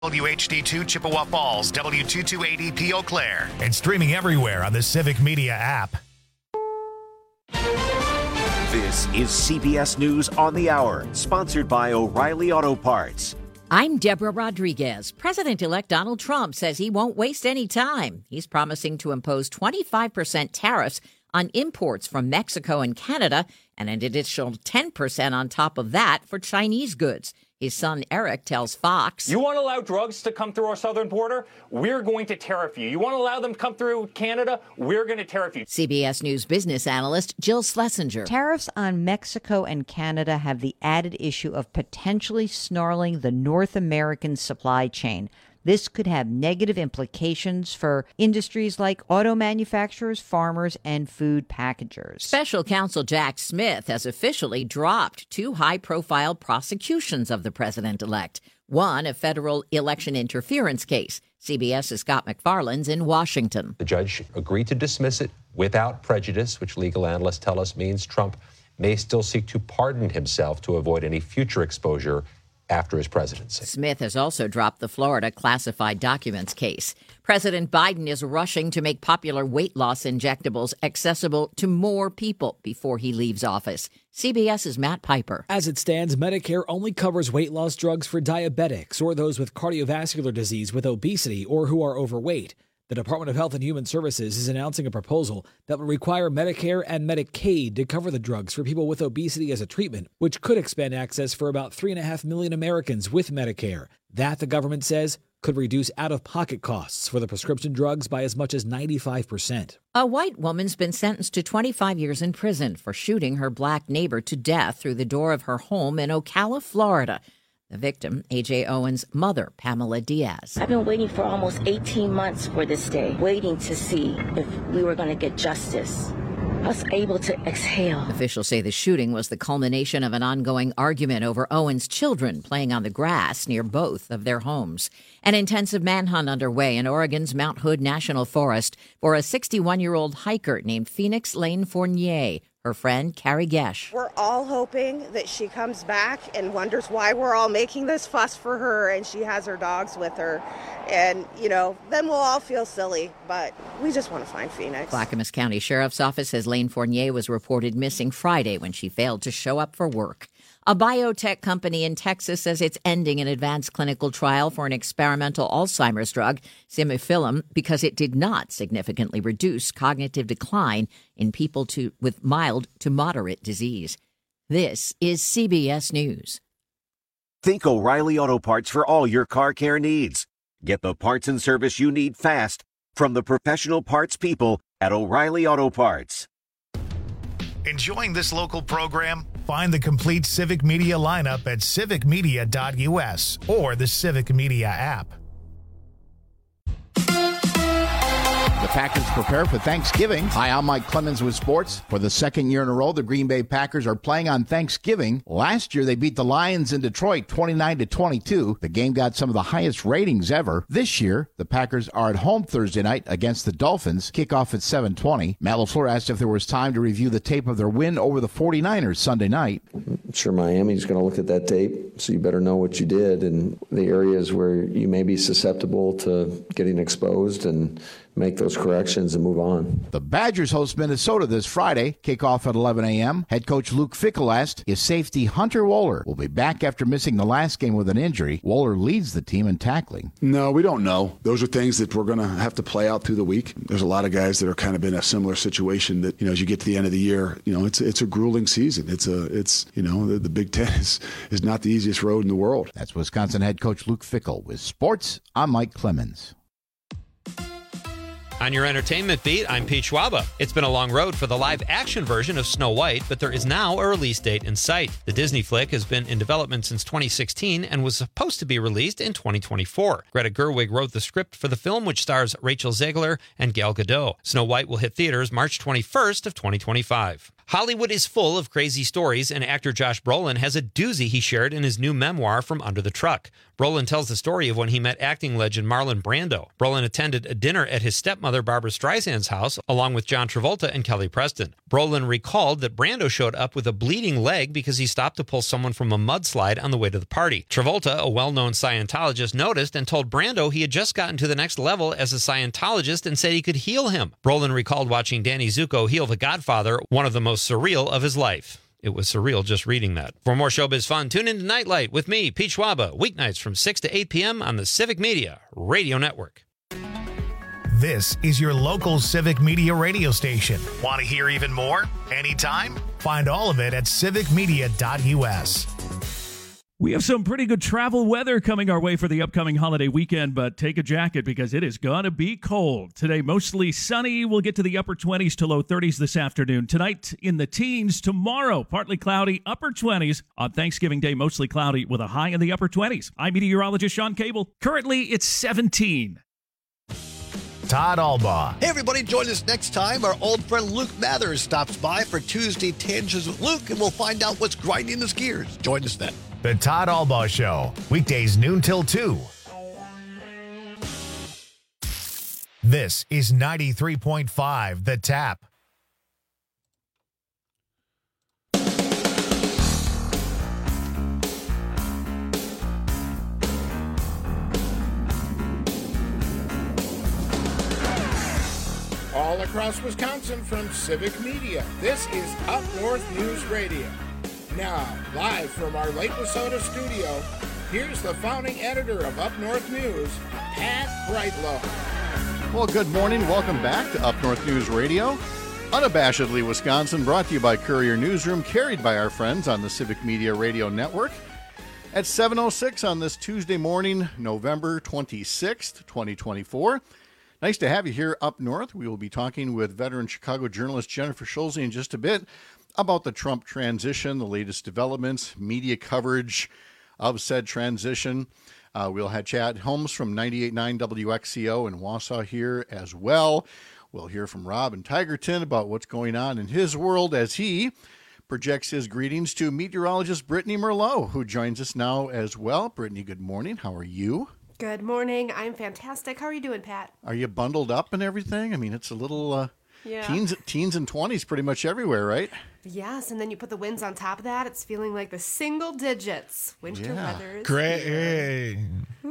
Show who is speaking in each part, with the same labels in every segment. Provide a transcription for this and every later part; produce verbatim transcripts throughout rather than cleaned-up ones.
Speaker 1: W H D two Chippewa Falls, W two two eight zero P Eau Claire, and streaming everywhere on the Civic Media app.
Speaker 2: This is C B S News on the Hour, sponsored by O'Reilly Auto Parts.
Speaker 3: I'm Deborah Rodriguez. President-elect Donald Trump says he won't waste any time. He's promising to impose twenty-five percent tariffs on imports from Mexico and Canada and an additional ten percent on top of that for Chinese goods. His son Eric tells Fox,
Speaker 4: "You want to allow drugs to come through our southern border? We're going to tariff you. You want to allow them to come through Canada? We're going to tariff you."
Speaker 3: C B S News business analyst Jill Schlesinger.
Speaker 5: Tariffs on Mexico and Canada have the added issue of potentially snarling the North American supply chain. This could have negative implications for industries like auto manufacturers, farmers, and food packagers.
Speaker 3: Special counsel Jack Smith has officially dropped two high-profile prosecutions of the president-elect. One, a federal election interference case. CBS's Scott McFarland's in Washington.
Speaker 6: The judge agreed to dismiss it without prejudice, which legal analysts tell us means Trump may still seek to pardon himself to avoid any future exposure after his presidency.
Speaker 3: Smith has also dropped the Florida classified documents case. President Biden is rushing to make popular weight loss injectables accessible to more people before he leaves office. CBS's Matt Piper.
Speaker 7: As it stands, Medicare only covers weight loss drugs for diabetics or those with cardiovascular disease with obesity or who are overweight. The Department of Health and Human Services is announcing a proposal that will require Medicare and Medicaid to cover the drugs for people with obesity as a treatment, which could expand access for about three point five million Americans with Medicare. That, the government says, could reduce out-of-pocket costs for the prescription drugs by as much as ninety-five percent.
Speaker 3: A white woman's been sentenced to twenty-five years in prison for shooting her black neighbor to death through the door of her home in Ocala, Florida. The victim, A J Owen's mother, Pamela Diaz.
Speaker 8: I've been waiting for almost eighteen months for this day, waiting to see if we were going to get justice. I was able to exhale.
Speaker 3: Officials say the shooting was the culmination of an ongoing argument over Owen's children playing on the grass near both of their homes. An intensive manhunt underway in Oregon's Mount Hood National Forest for a sixty-one-year-old hiker named Phoenix Lane Fournier. Her friend, Carrie Gesh.
Speaker 9: We're all hoping that she comes back and wonders why we're all making this fuss for her and she has her dogs with her. And, you know, then we'll all feel silly, but we just want to find Phoenix.
Speaker 3: Clackamas County Sheriff's Office says Lane Fournier was reported missing Friday when she failed to show up for work. A biotech company in Texas says it's ending an advanced clinical trial for an experimental Alzheimer's drug, Simufilam, because it did not significantly reduce cognitive decline in people to, with mild to moderate disease. This is C B S News.
Speaker 2: Think O'Reilly Auto Parts for all your car care needs. Get the parts and service you need fast from the professional parts people at O'Reilly Auto Parts.
Speaker 1: Enjoying this local program? Find the complete Civic Media lineup at civic media dot u s or the Civic Media app.
Speaker 10: The Packers prepare for Thanksgiving. Hi, I'm Mike Clemens with sports. For the second year in a row, the Green Bay Packers are playing on Thanksgiving. Last year, they beat the Lions in Detroit twenty-nine to twenty-two. The game got some of the highest ratings ever. This year, the Packers are at home Thursday night against the Dolphins. Kickoff at seven twenty. Matt LaFleur asked if there was time to review the tape of their win over the forty-niners Sunday night.
Speaker 11: I'm sure Miami's going to look at that tape, so you better know what you did and the areas where you may be susceptible to getting exposed and make those corrections and move on.
Speaker 10: The Badgers host Minnesota this Friday. Kickoff at eleven a.m. Head coach Luke Fickell asked if safety Hunter Wohler will be back after missing the last game with an injury. Wohler leads the team in tackling.
Speaker 12: No, we don't know. Those are things that we're going to have to play out through the week. There's a lot of guys that are kind of in a similar situation that, you know, as you get to the end of the year, you know, it's it's a grueling season. It's a it's you know the, the Big Ten is is not the easiest road in the world.
Speaker 10: That's Wisconsin head coach Luke Fickell. With sports, I'm Mike Clemens.
Speaker 13: On your entertainment beat, I'm Pete Schwaba. It's been a long road for the live-action version of Snow White, but there is now a release date in sight. The Disney flick has been in development since twenty sixteen and was supposed to be released in twenty twenty-four. Greta Gerwig wrote the script for the film, which stars Rachel Zegler and Gal Gadot. Snow White will hit theaters March twenty-first of twenty twenty-five. Hollywood is full of crazy stories, and actor Josh Brolin has a doozy he shared in his new memoir, From Under the Truck. Brolin tells the story of when he met acting legend Marlon Brando. Brolin attended a dinner at his stepmother Barbra Streisand's house, along with John Travolta and Kelly Preston. Brolin recalled that Brando showed up with a bleeding leg because he stopped to pull someone from a mudslide on the way to the party. Travolta, a well-known Scientologist, noticed and told Brando he had just gotten to the next level as a Scientologist and said he could heal him. Brolin recalled watching Danny Zuko heal the Godfather, one of the most surreal of his life. It was surreal just reading that. For more showbiz fun, tune into Nightlight with me, Pete Schwaba, weeknights from six to eight p.m. on the Civic Media Radio Network.
Speaker 1: This is your local Civic Media radio station. Want to hear even more? Anytime? Find all of it at civic media dot u s.
Speaker 14: We have some pretty good travel weather coming our way for the upcoming holiday weekend, but take a jacket because it is going to be cold. Today, mostly sunny. We'll get to the upper twenties to low thirties this afternoon. Tonight, in the teens. Tomorrow, partly cloudy, upper twenties. On Thanksgiving Day, mostly cloudy with a high in the upper twenties. I'm meteorologist Sean Cable. Currently, it's seventeen.
Speaker 1: Todd Albaugh.
Speaker 15: Hey, everybody, join us next time. Our old friend Luke Mathers stops by for Tuesday Tangents with Luke, and we'll find out what's grinding his gears. Join us then.
Speaker 1: The Todd Albaugh Show, weekdays noon till two. This is ninety-three point five, The Tap.
Speaker 16: All across Wisconsin from Civic Media, this is Up North News Radio. Now, live from our Lake Wissota studio, here's the founding editor of Up North News, Pat Brightlow.
Speaker 10: Well, good morning. Welcome back to Up North News Radio. Unabashedly Wisconsin, brought to you by Courier Newsroom, carried by our friends on the Civic Media Radio Network. At seven oh six on this Tuesday morning, November twenty-sixth, twenty twenty-four. Nice to have you here up north. We will be talking with veteran Chicago journalist Jennifer Schulze in just a bit about the Trump transition, the latest developments, media coverage of said transition. Uh, we'll have Chad Holmes from ninety-eight point nine W X C O in Wausau here as well. We'll hear from Rob in Tigerton about what's going on in his world as he projects his greetings to meteorologist Brittany Merlot, who joins us now as well. Brittany, good morning. How are you?
Speaker 17: Good morning. I'm fantastic. How are you doing, Pat?
Speaker 10: Are you bundled up and everything? I mean, it's a little uh,
Speaker 17: yeah.
Speaker 10: teens, teens and twenties pretty much everywhere, right?
Speaker 17: Yes, and then you put the winds on top of that. It's feeling like the single digits. Winter
Speaker 10: Yeah.
Speaker 17: weather is
Speaker 18: Great.
Speaker 17: here.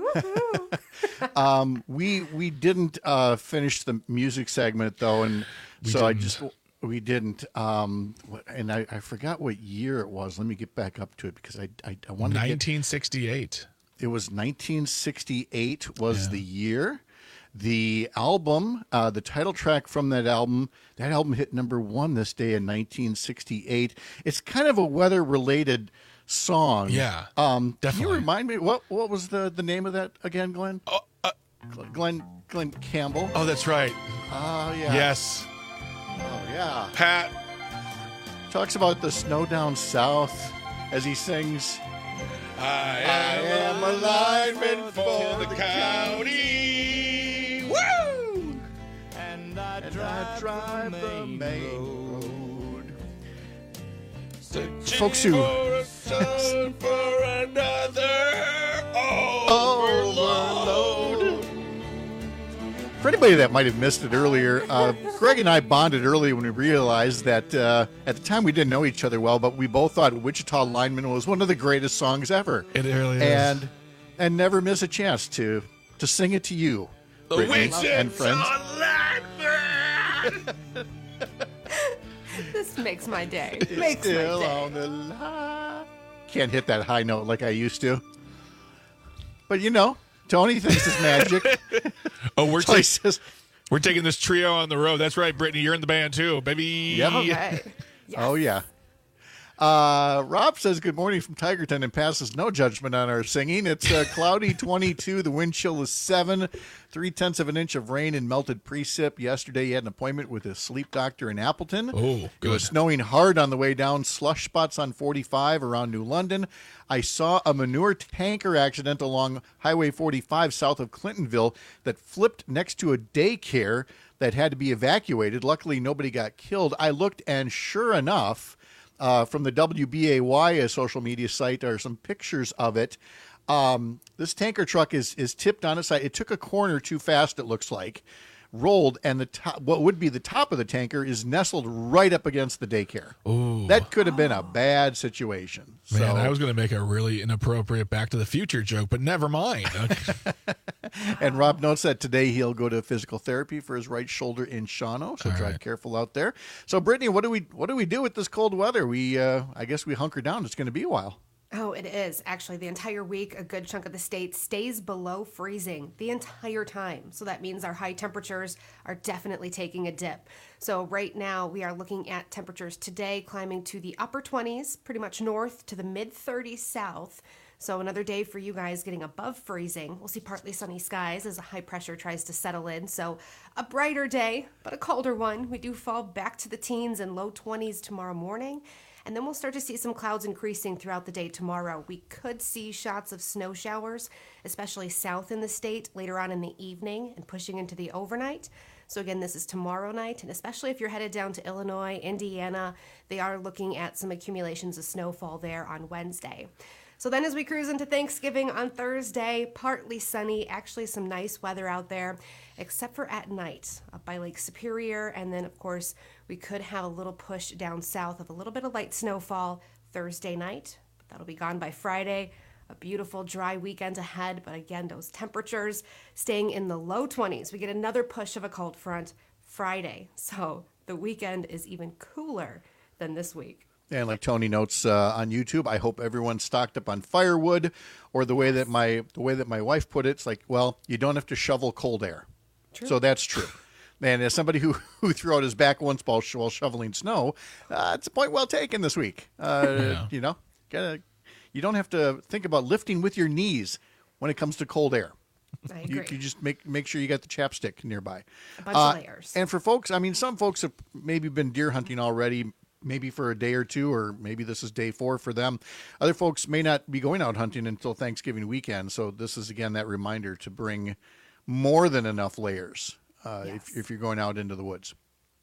Speaker 10: um, we we didn't uh, finish the music segment though, and
Speaker 18: We
Speaker 10: so I
Speaker 18: didn't.
Speaker 10: just we didn't. Um, and I, I forgot what year it was. Let me get back up to it because I I, I wanted
Speaker 18: nineteen sixty-eight.
Speaker 10: to get. It was nineteen sixty-eight was
Speaker 18: Yeah.
Speaker 10: the year. The album, uh, the title track from that album, that album hit number one this day in nineteen sixty-eight. It's kind of a weather-related song.
Speaker 18: Yeah,
Speaker 10: um,
Speaker 18: definitely.
Speaker 10: Can you remind me what what was the, the name of that again, Glenn?
Speaker 18: Oh, uh,
Speaker 10: Glenn Glenn Campbell.
Speaker 18: Oh, that's right.
Speaker 10: Oh yeah.
Speaker 18: Yes.
Speaker 10: Oh yeah.
Speaker 18: Pat
Speaker 10: talks about the snow down south as he sings.
Speaker 18: I
Speaker 10: am a lineman
Speaker 18: for the county.
Speaker 10: Woo! And I drive, the main road. Folks who
Speaker 18: for another
Speaker 10: overload. For anybody that might have missed it earlier, uh, Greg and I bonded early when we realized that uh, at the time we didn't know each other well, but we both thought Wichita Lineman was one of the greatest songs ever.
Speaker 18: It really is.
Speaker 10: And and never miss a chance to to sing it to you,
Speaker 18: The
Speaker 10: Brittany
Speaker 18: Wichita
Speaker 10: and friends.
Speaker 18: Lineman.
Speaker 17: This makes my day. Makes my
Speaker 10: Still
Speaker 17: day.
Speaker 10: on the line. Can't hit that high note like I used to. But you know, Tony thinks it's magic.
Speaker 18: Oh, we're,
Speaker 10: So he
Speaker 18: ta-
Speaker 10: says,
Speaker 18: we're taking this trio on the road. That's right, Brittany. You're in the band too, baby.
Speaker 10: Yep.
Speaker 17: Okay.
Speaker 10: Oh, yeah.
Speaker 19: Uh, Rob says, good morning from Tigerton and passes no judgment on our singing. It's uh, cloudy twenty-two. The wind chill is seven. Three-tenths of an inch of rain and melted precip. Yesterday, you had an appointment with a sleep doctor in Appleton.
Speaker 18: Oh, good.
Speaker 19: It was snowing hard on the way down. Slush spots on forty-five around New London. I saw a manure tanker accident along Highway forty-five south of Clintonville that flipped next to a daycare that had to be evacuated. Luckily, nobody got killed. I looked, and sure enough, uh, from the W B A Y, a social media site, are some pictures of it. Um, this tanker truck is is tipped on its side. It took a corner too fast, it looks like, rolled, and the top, what would be the top of the tanker is nestled right up against the daycare.
Speaker 18: Ooh.
Speaker 19: That could have been a bad situation.
Speaker 18: Man,
Speaker 19: so,
Speaker 18: I was going to make a really inappropriate Back to the Future joke, but never mind.
Speaker 19: And Rob notes that today he'll go to physical therapy for his right shoulder in Shawano, so
Speaker 18: All
Speaker 19: drive
Speaker 18: right.
Speaker 19: careful out there. So, Brittany, what do we what do we do with this cold weather? We uh, I guess we hunker down. It's going to be a while.
Speaker 17: Oh, it is. Actually, the entire week, a good chunk of the state stays below freezing the entire time. So that means our high temperatures are definitely taking a dip. So right now, we are looking at temperatures today climbing to the upper twenties, pretty much north to the mid thirties south. So another day for you guys getting above freezing. We'll see partly sunny skies as the high pressure tries to settle in. So a brighter day, but a colder one. We do fall back to the teens and low twenties tomorrow morning. And then we'll start to see some clouds increasing throughout the day tomorrow. We could see shots of snow showers, especially south in the state, later on in the evening and pushing into the overnight. So again, this is tomorrow night, and especially if you're headed down to Illinois, Indiana, they are looking at some accumulations of snowfall there on Wednesday. So then as we cruise into Thanksgiving on Thursday, partly sunny, actually some nice weather out there, except for at night up by Lake Superior. And then, of course, we could have a little push down south of a little bit of light snowfall Thursday night. But that'll be gone by Friday. A beautiful dry weekend ahead. But again, those temperatures staying in the low twenties. We get another push of a cold front Friday. So the weekend is even cooler than this week.
Speaker 19: And like Tony notes uh, on YouTube, I hope everyone's stocked up on firewood, or the way that my the way that my wife put it, it's like, well, you don't have to shovel cold air.
Speaker 17: True.
Speaker 19: So that's true. And as somebody who, who threw out his back once while, while shoveling snow, uh, it's a point well taken this week. Uh,
Speaker 18: Yeah.
Speaker 19: You know, gotta, you don't have to think about lifting with your knees when it comes to cold air.
Speaker 17: I
Speaker 19: You,
Speaker 17: agree.
Speaker 19: you just make make sure you got the chapstick nearby.
Speaker 17: A bunch
Speaker 19: Uh,
Speaker 17: of layers.
Speaker 19: And for folks, I mean, some folks have maybe been deer hunting already, maybe for a day or two, or maybe this is day four for them. Other folks may not be going out hunting until Thanksgiving weekend. So this is, again, that reminder to bring more than enough layers uh,
Speaker 17: Yes.
Speaker 19: if, if you're going out into the woods.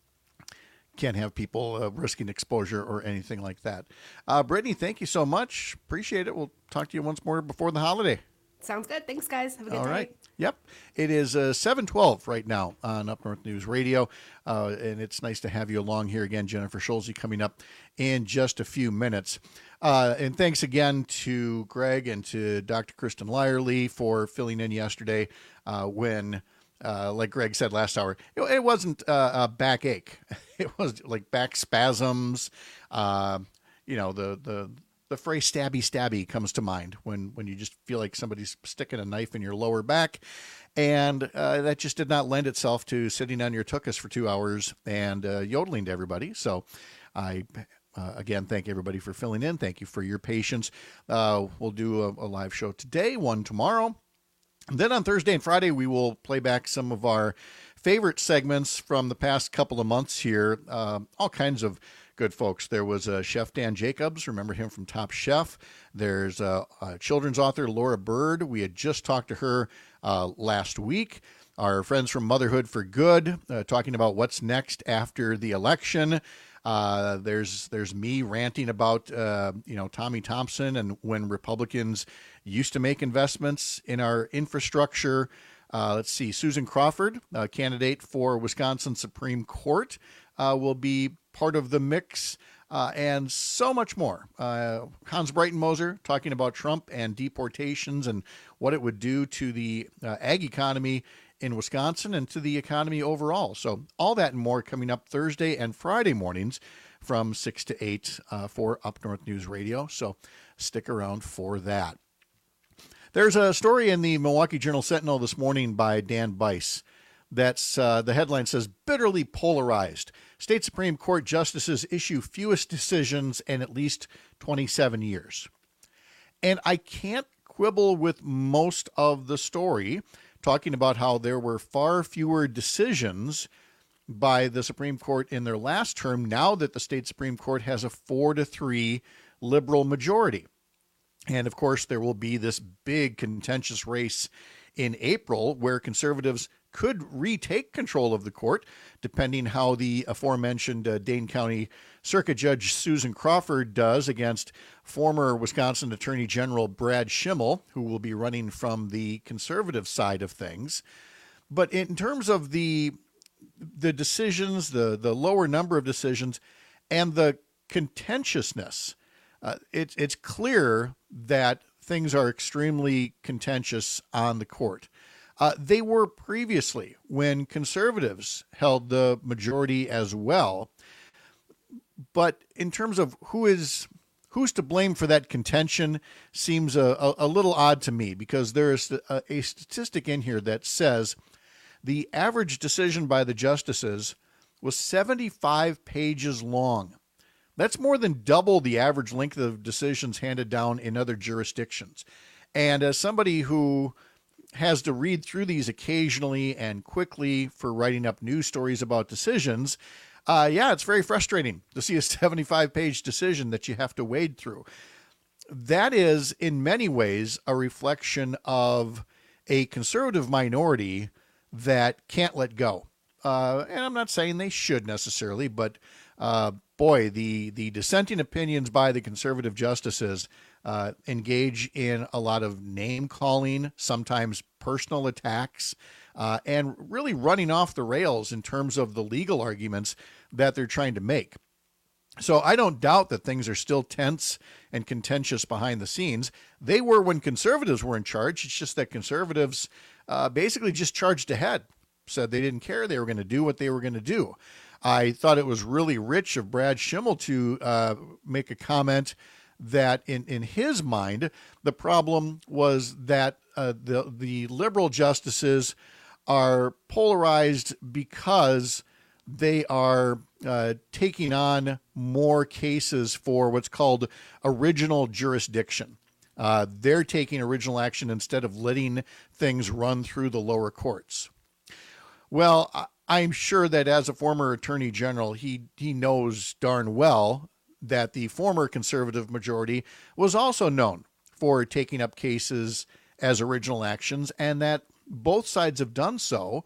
Speaker 19: Can't have people uh, risking exposure or anything like that. Uh, Brittany, thank you so much. Appreciate it. We'll talk to you once more before the holiday.
Speaker 17: Sounds good. Thanks, guys. Have a good
Speaker 19: All
Speaker 17: night.
Speaker 19: right. Yep. It is uh, seven twelve right now on Up North News Radio. Uh, and it's nice to have you along here again. Jennifer Schulze coming up in just a few minutes. Uh, and thanks again to Greg and to Doctor Kristen Lyerly for filling in yesterday uh, when, uh, like Greg said last hour, it, it wasn't uh, a backache. It was like back spasms. Uh, you know, the, the, The phrase stabby stabby comes to mind when, when you just feel like somebody's sticking a knife in your lower back. And uh, that just did not lend itself to sitting on your tuchus for two hours and uh, yodeling to everybody. So I, uh, again, thank everybody for filling in. Thank you for your patience. Uh, we'll do a, a live show today, one tomorrow. And then on Thursday and Friday, we will play back some of our favorite segments from the past couple of months here. Uh, all kinds of good folks. There was uh, Chef Dan Jacobs. Remember him from Top Chef. There's uh, uh, children's author Laura Bird. We had just talked to her uh, last week. Our friends from Motherhood for Good, uh, talking about what's next after the election. Uh, there's there's me ranting about uh, you know Tommy Thompson and when Republicans used to make investments in our infrastructure. Uh, let's see, Susan Crawford, a candidate for Wisconsin Supreme Court, uh, will be part of the mix, uh, and so much more. Uh, Hans Breitenmoser talking about Trump and deportations and what it would do to the uh, ag economy in Wisconsin and to the economy overall. So all that and more coming up Thursday and Friday mornings from six to eight uh, for Up North News Radio. So stick around for that. There's a story in the Milwaukee Journal Sentinel this morning by Dan Bice That's uh, the headline says, bitterly polarized. State Supreme Court justices issue fewest decisions in at least twenty-seven years. And I can't quibble with most of the story, talking about how there were far fewer decisions by the Supreme Court in their last term now that the state Supreme Court has a four to three liberal majority. And of course, there will be this big contentious race in April where conservatives could retake control of the court, depending how the aforementioned uh, Dane County Circuit Judge Susan Crawford does against former Wisconsin Attorney General Brad Schimmel, who will be running from the conservative side of things. But in terms of the the decisions, the, the lower number of decisions, and the contentiousness, uh, it, it's clear that things are extremely contentious on the court. Uh, they were previously when conservatives held the majority as well. But in terms of who is who's to blame for that contention seems a, a, a little odd to me, because there is a, a statistic in here that says the average decision by the justices was seventy-five pages long. That's more than double the average length of decisions handed down in other jurisdictions. And as somebody who has to read through these occasionally and quickly for writing up news stories about decisions, uh, yeah, it's very frustrating to see a seventy-five page decision that you have to wade through. That is, in many ways, a reflection of a conservative minority that can't let go. Uh, and I'm not saying they should necessarily, but uh, boy, the, the dissenting opinions by the conservative justices uh, engage in a lot of name calling, sometimes personal attacks, uh, and really running off the rails in terms of the legal arguments that they're trying to make. So I don't doubt that things are still tense and contentious behind the scenes. They were when conservatives were in charge. It's just that conservatives uh, basically just charged ahead, said they didn't care. They were going to do what they were going to do. I thought it was really rich of Brad Schimmel to uh, make a comment that in, in his mind, the problem was that uh, the, the liberal justices are polarized because they are uh, taking on more cases for what's called original jurisdiction. Uh, they're taking original action instead of letting things run through the lower courts. Well, I'm sure that as a former attorney general, he he knows darn well that the former conservative majority was also known for taking up cases as original actions, and that both sides have done so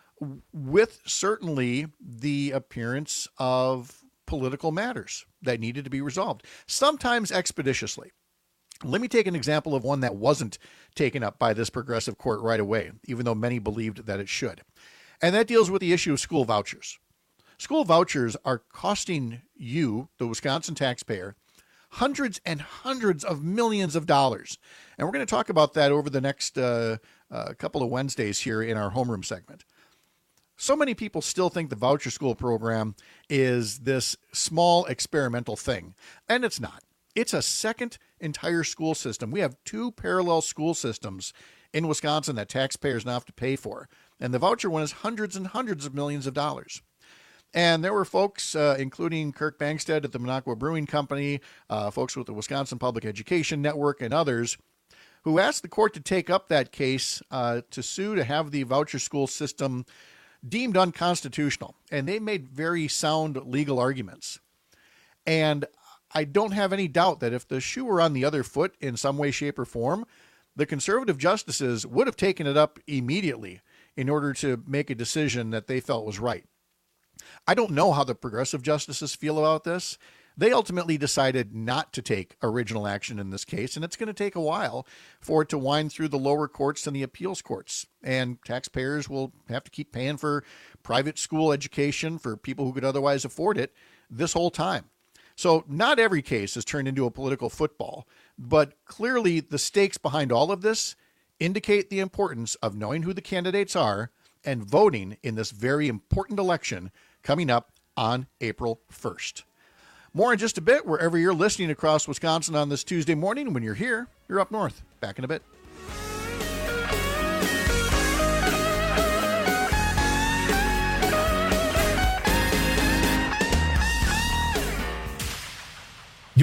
Speaker 19: with certainly the appearance of political matters that needed to be resolved, sometimes expeditiously. Let me take an example of one that wasn't taken up by this progressive court right away, even though many believed that it should. And that deals with the issue of school vouchers. School vouchers are costing you, the Wisconsin taxpayer, hundreds and hundreds of millions of dollars. And we're going to talk about that over the next uh, uh, couple of Wednesdays here in our homeroom segment. So many people still think the voucher school program is this small experimental thing, and it's not. It's a second entire school system. We have two parallel school systems in Wisconsin that taxpayers now have to pay for, and the voucher one is hundreds and hundreds of millions of dollars. And there were folks, uh, including Kirk Bangstead at the Minocqua Brewing Company, uh, folks with the Wisconsin Public Education Network, and others, who asked the court to take up that case uh, to sue to have the voucher school system deemed unconstitutional. And they made very sound legal arguments. And I don't have any doubt that if the shoe were on the other foot in some way, shape, or form, the conservative justices would have taken it up immediately in order to make a decision that they felt was right. I don't know how the progressive justices feel about this. They ultimately decided not to take original action in this case, and it's going to take a while for it to wind through the lower courts and the appeals courts. And taxpayers will have to keep paying for private school education for people who could otherwise afford it this whole time. So not every case is turned into a political football, but clearly the stakes behind all of this indicate the importance of knowing who the candidates are and voting in this very important election coming up on April first. More in just a bit, wherever you're listening across Wisconsin on this Tuesday morning. When you're here, you're up north. Back in a bit.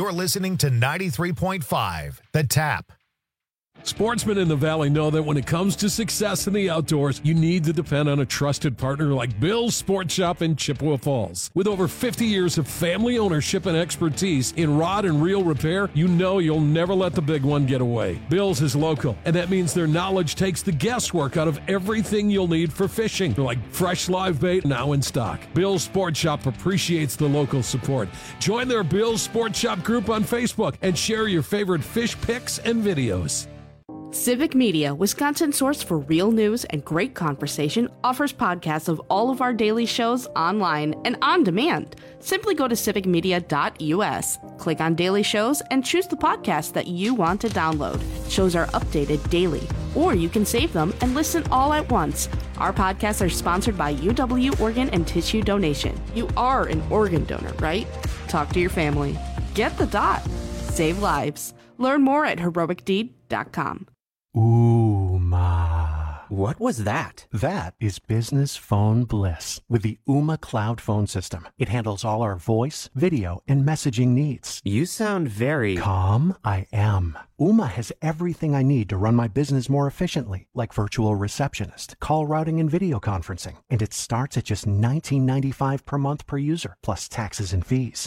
Speaker 1: You're listening to ninety-three point five The Tap.
Speaker 20: Sportsmen in the Valley know that when it comes to success in the outdoors, you need to depend on a trusted partner like Bill's Sports Shop in Chippewa Falls. With over fifty years of family ownership and expertise in rod and reel repair, you know you'll never let the big one get away. Bill's is local, and that means their knowledge takes the guesswork out of everything you'll need for fishing, like fresh live bait now in stock. Bill's Sports Shop appreciates the local support. Join their Bill's Sports Shop group on Facebook and share your favorite fish pics and videos.
Speaker 21: Civic Media, Wisconsin's source for real news and great conversation, offers podcasts of all of our daily shows online and on demand. Simply go to civic media dot u s, click on daily shows, and choose the podcast that you want to download. Shows are updated daily, or you can save them and listen all at once. Our podcasts are sponsored by U W Organ and Tissue Donation. You are an organ donor, right? Talk to your family. Get the dot. Save lives. Learn more at heroic deed dot com.
Speaker 22: Ooh, ma. What was that? That is business phone bliss with the Ooma Cloud Phone System. It handles all our voice, video, and messaging needs.
Speaker 23: You sound very...
Speaker 22: Calm? I am. Ooma has everything I need to run my business more efficiently, like virtual receptionist, call routing, and video conferencing. And it starts at just nineteen ninety-five per month per user, plus taxes and fees.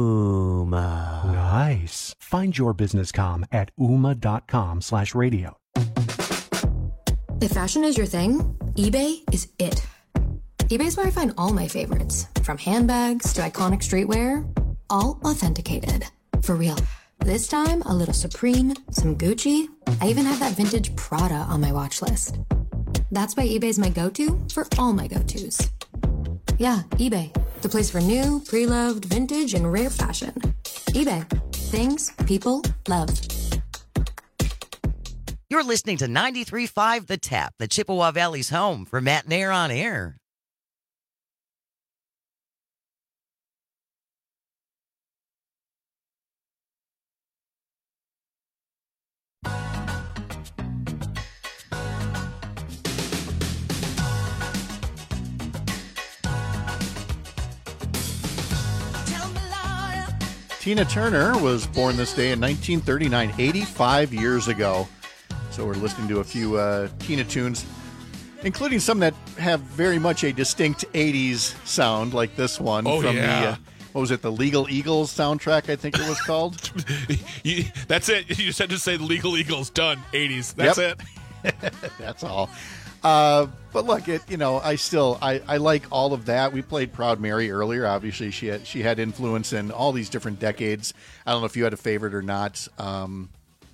Speaker 23: Ooma.
Speaker 22: Nice. Find your business comm at ooma.com slash radio.
Speaker 24: If fashion is your thing, eBay is it. eBay's where I find all my favorites, from handbags to iconic streetwear, all authenticated. For real. This time, a little Supreme, some Gucci. I even have that vintage Prada on my watch list. That's why eBay's my go-to for all my go-tos. Yeah, eBay, the place for new, pre-loved, vintage, and rare fashion. eBay. Things people love.
Speaker 25: You're listening to ninety-three point five The Tap, the Chippewa Valley's home for Matt Nair on Air.
Speaker 19: Tina Turner was born this day in nineteen thirty-nine, eighty-five years ago. So we're listening to a few uh, Tina tunes, including some that have very much a distinct eighties sound, like this one
Speaker 18: oh,
Speaker 19: from
Speaker 18: yeah.
Speaker 19: the, uh, what was it, the Legal Eagles soundtrack, I think it was called?
Speaker 18: you, that's it. You just had to say Legal Eagles, done, eighties. That's
Speaker 19: Yep.
Speaker 18: it.
Speaker 19: That's all. Uh, but look, it you know, I still I, I like all of that. We played Proud Mary earlier. Obviously, she had she had influence in all these different decades. I don't know if you had a favorite or not. Um,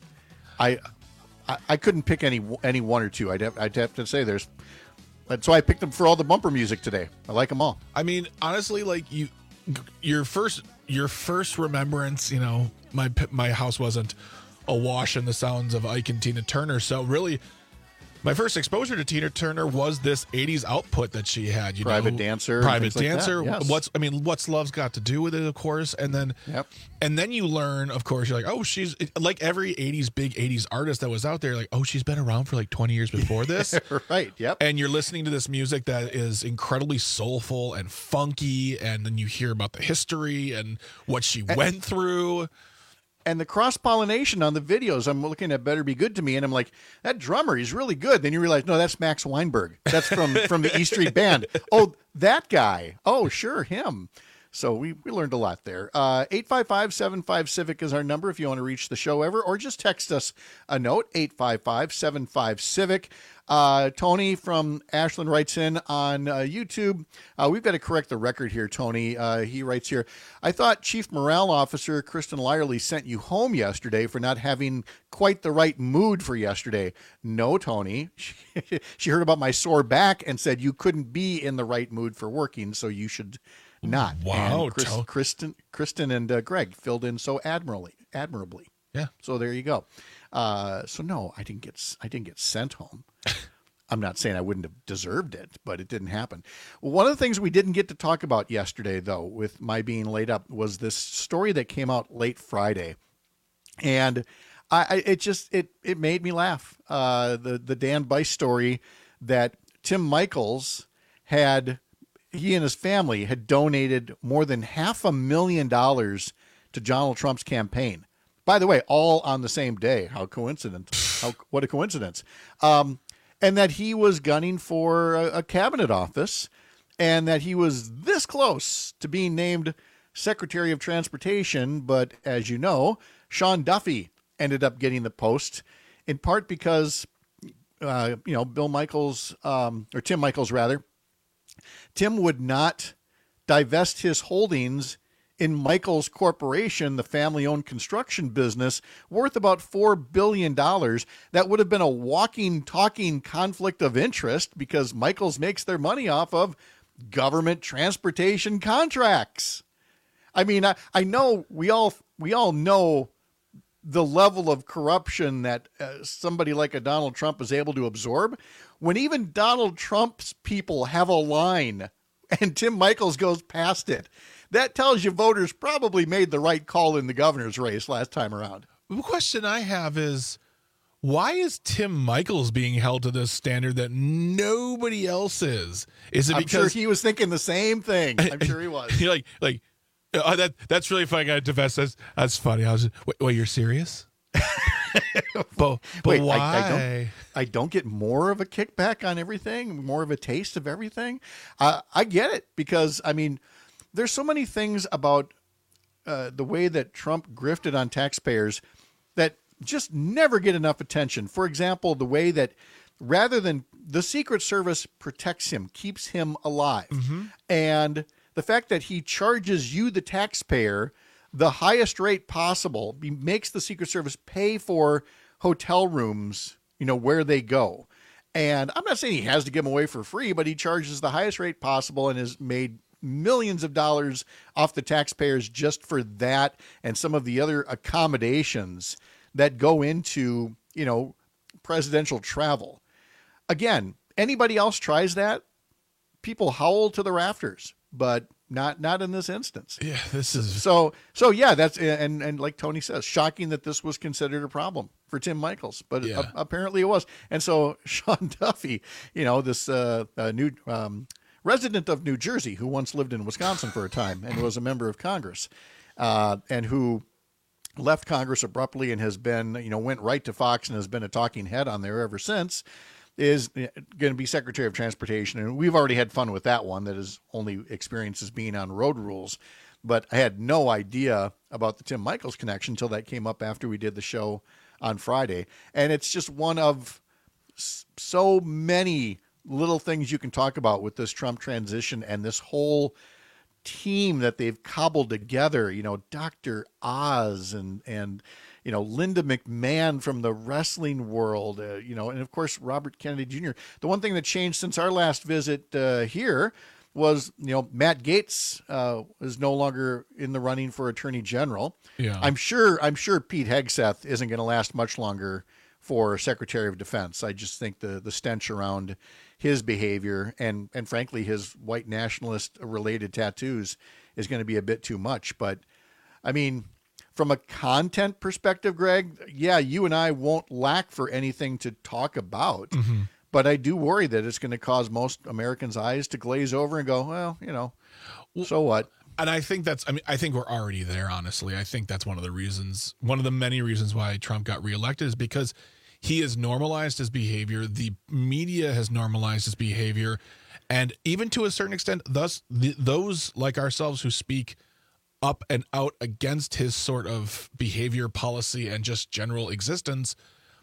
Speaker 19: I, I I couldn't pick any any one or two. I'd have, I'd have to say there's. That's why I picked them for all the bumper music today. I like them all.
Speaker 18: I mean, honestly, like you, your first your first remembrance. You know, my my house wasn't awash in the sounds of Ike and Tina Turner, so really. My first exposure to Tina Turner was this eighties output that she had. You
Speaker 19: Private
Speaker 18: know,
Speaker 19: Dancer,
Speaker 18: Private
Speaker 19: like
Speaker 18: Dancer.
Speaker 19: Yes.
Speaker 18: What's I mean, What's Love's got to do with it, of course, and then
Speaker 19: yep.
Speaker 18: and then you learn, of course, you're like, oh, she's like every eighties big eighties artist that was out there. Like, oh, she's been around for like twenty years before this,
Speaker 19: right? Yep.
Speaker 18: And you're listening to this music that is incredibly soulful and funky, and then you hear about the history and what she
Speaker 19: and-
Speaker 18: went through.
Speaker 19: And the cross-pollination on the videos, I'm looking at Better Be Good to Me, and I'm like, that drummer, he's really good. Then you realize, no, that's Max Weinberg. That's from, from the E Street Band. Oh, that guy. Oh, sure, him. So we, we learned a lot there. Uh, eight five five, seven five, CIVIC is our number if you want to reach the show ever, or just text us a note, eight five five, seven five, CIVIC. Uh, Tony from Ashland writes in on uh, YouTube. Uh, we've got to correct the record here, Tony. Uh, he writes here, I thought Chief Morale Officer Kristen Lyerly sent you home yesterday for not having quite the right mood for yesterday. No, Tony. She, she heard about my sore back and said you couldn't be in the right mood for working, so you should not.
Speaker 18: Wow.
Speaker 19: And Chris,
Speaker 18: tell-
Speaker 19: Kristen, Kristen and uh, Greg filled in so admirably. Admirably.
Speaker 18: Yeah.
Speaker 19: So there you go. Uh, so no, I didn't get I didn't get sent home. I'm not saying I wouldn't have deserved it, but it didn't happen. One of the things we didn't get to talk about yesterday, though, with my being laid up, was this story that came out late Friday, and I, I it just it it made me laugh. Uh, the the Dan Bice story that Tim Michaels had, he and his family had donated more than half a million dollars to Donald Trump's campaign. By the way, all on the same day. How coincident. How, what a coincidence. Um, and that he was gunning for a, a cabinet office, and that he was this close to being named Secretary of Transportation. But as you know, Sean Duffy ended up getting the post, in part because, uh, you know, Bill Michels, um, or Tim Michels rather, Tim would not divest his holdings in Michels Corporation, the family-owned construction business, worth about four billion dollars. That would have been a walking, talking conflict of interest because Michels makes their money off of government transportation contracts. I mean, I, I know we all we all know the level of corruption that uh, somebody like a Donald Trump is able to absorb. When even Donald Trump's people have a line and Tim Michels goes past it, that tells you voters probably made the right call in the governor's race last time around.
Speaker 18: The question I have is, why is Tim Michels being held to this standard that nobody else is? Is it
Speaker 19: I'm
Speaker 18: because
Speaker 19: sure he was thinking the same thing? I'm sure he was.
Speaker 18: You're like, like, oh, that that's really funny. I divest. That's that's funny. I was. Wait, wait you're serious? but but
Speaker 19: Wait,
Speaker 18: why?
Speaker 19: I, I, don't, I don't get more of a kickback on everything, more of a taste of everything. Uh, I get it because I mean, there's so many things about uh, the way that Trump grifted on taxpayers that just never get enough attention. For example, the way that rather than the Secret Service protects him, keeps him alive,
Speaker 18: mm-hmm.
Speaker 19: and the fact that he charges you, the taxpayer, the highest rate possible, he makes the Secret Service pay for hotel rooms, you know, where they go. And I'm not saying he has to give them away for free, but he charges the highest rate possible and has made millions of dollars off the taxpayers just for that and some of the other accommodations that go into, you know, presidential travel. Again, anybody else tries that, people howl to the rafters, but not not in this instance.
Speaker 18: Yeah, this is
Speaker 19: so so yeah, that's and and like Tony says, shocking that this was considered a problem for Tim Michels, but
Speaker 18: Yeah.
Speaker 19: a- apparently it was. And so Sean Duffy, you know, this uh, uh, new um, resident of New Jersey who once lived in Wisconsin for a time and was a member of Congress, uh, and who left Congress abruptly and has been, you know, went right to Fox and has been a talking head on there ever since, is going to be Secretary of Transportation. And we've already had fun with that one, that his only experience is being on road rules. But I had no idea about the Tim Michels connection until that came up after we did the show on Friday. And it's just one of so many little things you can talk about with this Trump transition and this whole team that they've cobbled together, you know, Doctor Oz and, and, you know, Linda McMahon from the wrestling world, uh, you know, and of course, Robert Kennedy Junior The one thing that changed since our last visit uh, here was, you know, Matt Gaetz uh, is no longer in the running for Attorney General.
Speaker 18: Yeah.
Speaker 19: I'm sure, I'm sure Pete Hegseth isn't going to last much longer for Secretary of Defense. I just think the, the stench around his behavior and, and frankly, his white nationalist related tattoos is going to be a bit too much. But I mean, from a content perspective, Greg, yeah, you and I won't lack for anything to talk about,
Speaker 18: Mm-hmm.
Speaker 19: but I do worry that it's going to cause most Americans' eyes to glaze over and go, well, you know, so what?
Speaker 18: And I think that's, I mean, I think we're already there, honestly. I think that's one of the reasons, one of the many reasons why Trump got reelected is because he has normalized his behavior. The media has normalized his behavior. And even to a certain extent, thus, the, those like ourselves who speak up and out against his sort of behavior, policy, and just general existence,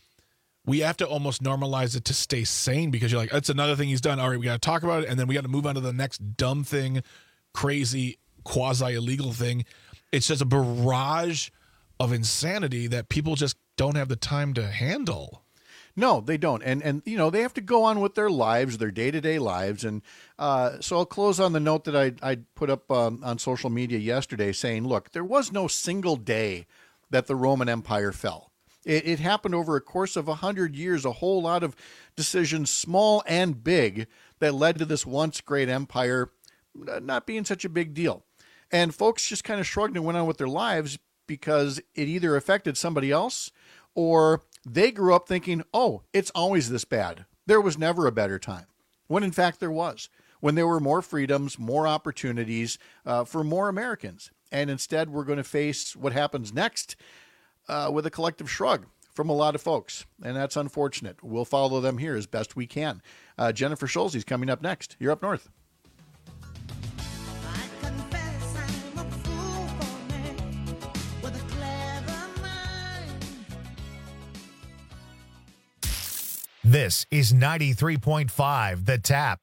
Speaker 18: we have to almost normalize it to stay sane because you're like, that's another thing he's done. All right, we got to talk about it. And then we got to move on to the next dumb thing, crazy, quasi-illegal thing. It's just a barrage of insanity that people just don't have the time to handle.
Speaker 19: No, they don't. And, and you know, they have to go on with their lives, their day-to-day lives. And uh, so I'll close on the note that I, I put up um, on social media yesterday saying, look, there was no single day that the Roman Empire fell. It, it happened over a course of a hundred years, a whole lot of decisions, small and big, that led to this once great empire not being such a big deal. And folks just kind of shrugged and went on with their lives because it either affected somebody else or they grew up thinking, oh, it's always this bad. There was never a better time. When in fact there was. When there were more freedoms, more opportunities uh, for more Americans. And instead, we're going to face what happens next uh, with a collective shrug from a lot of folks. And that's unfortunate. We'll follow them here as best we can. Uh, Jennifer Schulze is coming up next. You're up north.
Speaker 1: This is ninety-three point five The Tap.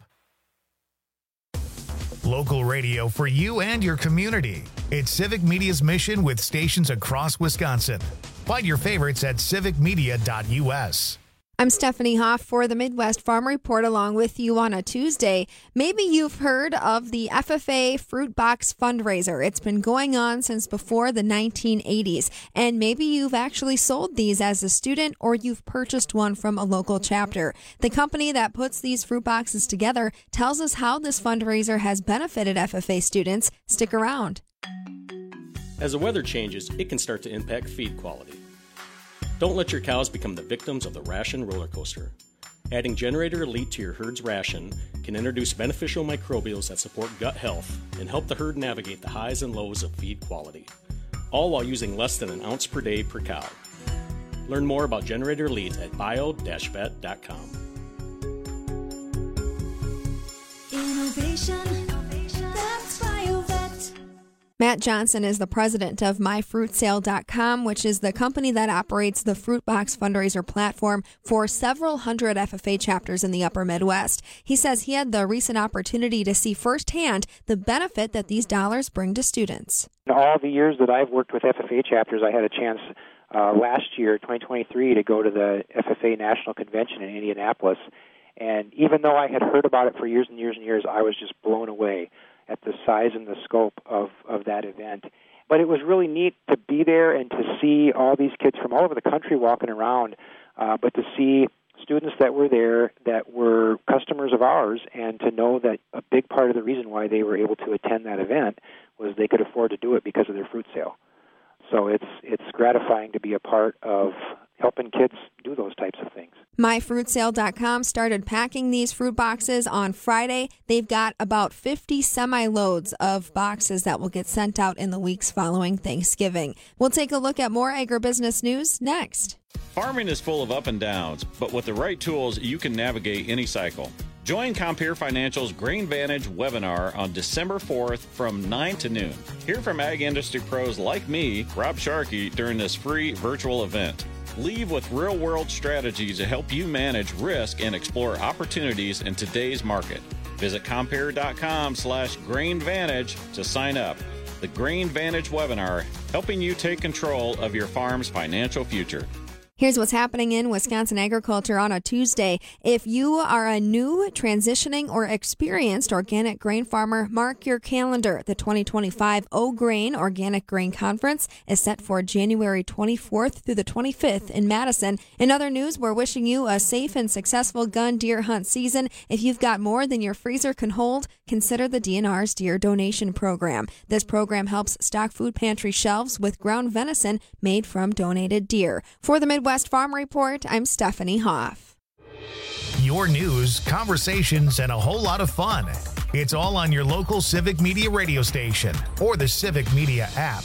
Speaker 1: Local radio for you and your community. It's Civic Media's mission with stations across Wisconsin. Find your favorites at civic media dot u s.
Speaker 4: I'm Stephanie Hoff for the Midwest Farm Report along with you on a Tuesday. Maybe you've heard of the F F A Fruit Box fundraiser. It's been going on since before the nineteen eighties. And maybe you've actually sold these as a student or you've purchased one from a local chapter. The company that puts these fruit boxes together tells us how this fundraiser has benefited F F A students. Stick around.
Speaker 5: As the weather changes, it can start to impact feed quality. Don't let your cows become the victims of the ration roller coaster. Adding Generator Elite to your herd's ration can introduce beneficial microbials that support gut health and help the herd navigate the highs and lows of feed quality, all while using less than an ounce per day per cow. Learn more about Generator Elite at bio dash vet dot com.
Speaker 6: Innovation, that's BioVet.
Speaker 4: Matt Johnson is the president of my fruit sale dot com, which is the company that operates the Fruit Box fundraiser platform for several hundred F F A chapters in the upper Midwest. He says he had the recent opportunity to see firsthand the benefit that these dollars bring to students.
Speaker 7: In all the years that I've worked with F F A chapters, I had a chance uh, last year, twenty twenty-three, to go to the F F A National Convention in Indianapolis. And even though I had heard about it for years and years and years, I was just blown away at the size and the scope of, of that event. But it was really neat to be there and to see all these kids from all over the country walking around, uh, but to see students that were there that were customers of ours, and to know that a big part of the reason why they were able to attend that event was they could afford to do it because of their fruit sale. So it's it's gratifying to be a part of helping kids do those types of things.
Speaker 4: my fruit sale dot com started packing these fruit boxes on Friday. They've got about fifty semi-loads of boxes that will get sent out in the weeks following Thanksgiving. We'll take a look at more agribusiness news next.
Speaker 8: Farming is full of up and downs, but with the right tools, you can navigate any cycle. Join Compeer Financial's Grain Vantage webinar on December fourth from nine to noon. Hear from ag industry pros like me, Rob Sharkey, during this free virtual event. Leave with real-world strategies to help you manage risk and explore opportunities in today's market. Visit Compeer dot com slash Grain Vantage to sign up. The Grain Vantage webinar, helping you take control of your farm's financial future.
Speaker 4: Here's what's happening in Wisconsin agriculture on a Tuesday. If you are a new, transitioning, or experienced organic grain farmer, mark your calendar. The twenty twenty-five O-Grain Organic Grain Conference is set for January twenty-fourth through the twenty-fifth in Madison. In other news, we're wishing you a safe and successful gun deer hunt season. If you've got more than your freezer can hold, consider the D N R's Deer Donation Program. This program helps stock food pantry shelves with ground venison made from donated deer. For the Midwest West Farm Report, I'm Stephanie Hoff.
Speaker 1: Your news, conversations, and a whole lot of fun. It's all on your local Civic Media radio station or the Civic Media app.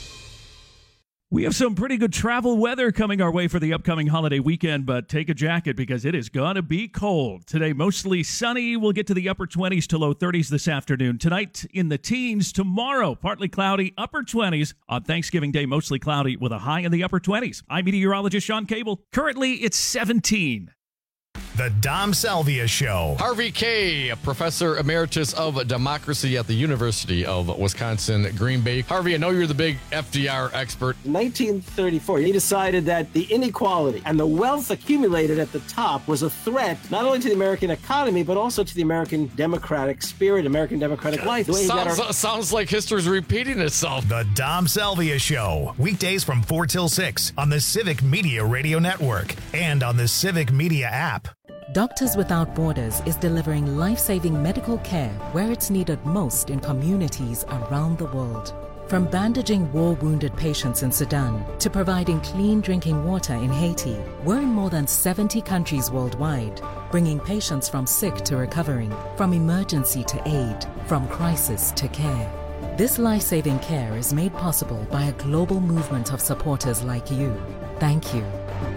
Speaker 14: We have some pretty good travel weather coming our way for the upcoming holiday weekend, but take a jacket because it is going to be cold. Today, mostly sunny. We'll get to the upper twenties to low thirties this afternoon. Tonight, in the teens. Tomorrow, partly cloudy, upper twenties. On Thanksgiving Day, mostly cloudy with a high in the upper twenties. I'm meteorologist Sean Cable. Currently, it's seventeen.
Speaker 1: The Dom Salvia Show.
Speaker 26: Harvey Kaye, professor emeritus of democracy at the University of Wisconsin, Green Bay. Harvey, I know you're the big F D R expert.
Speaker 27: nineteen thirty-four, he decided that the inequality and the wealth accumulated at the top was a threat not only to the American economy, but also to the American democratic spirit, American democratic life. The way
Speaker 26: Sounds,
Speaker 27: our-
Speaker 26: sounds like history's repeating itself.
Speaker 1: The Dom Salvia Show. Weekdays from four till six on the Civic Media Radio Network and on the Civic Media app.
Speaker 28: Doctors Without Borders is delivering life-saving medical care where it's needed most in communities around the world. From bandaging war-wounded patients in Sudan to providing clean drinking water in Haiti, we're in more than seventy countries worldwide, bringing patients from sick to recovering, from emergency to aid, from crisis to care. This life-saving care is made possible by a global movement of supporters like you. Thank you.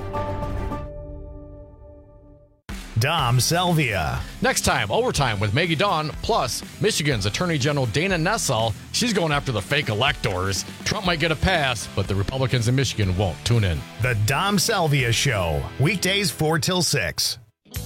Speaker 1: Dom Selvia.
Speaker 26: Next time, Overtime with Maggie Dawn, plus Michigan's Attorney General Dana Nessel. She's going after the fake electors. Trump might get a pass, but the Republicans in Michigan won't. Tune in.
Speaker 1: The Dom Selvia Show, weekdays four till six.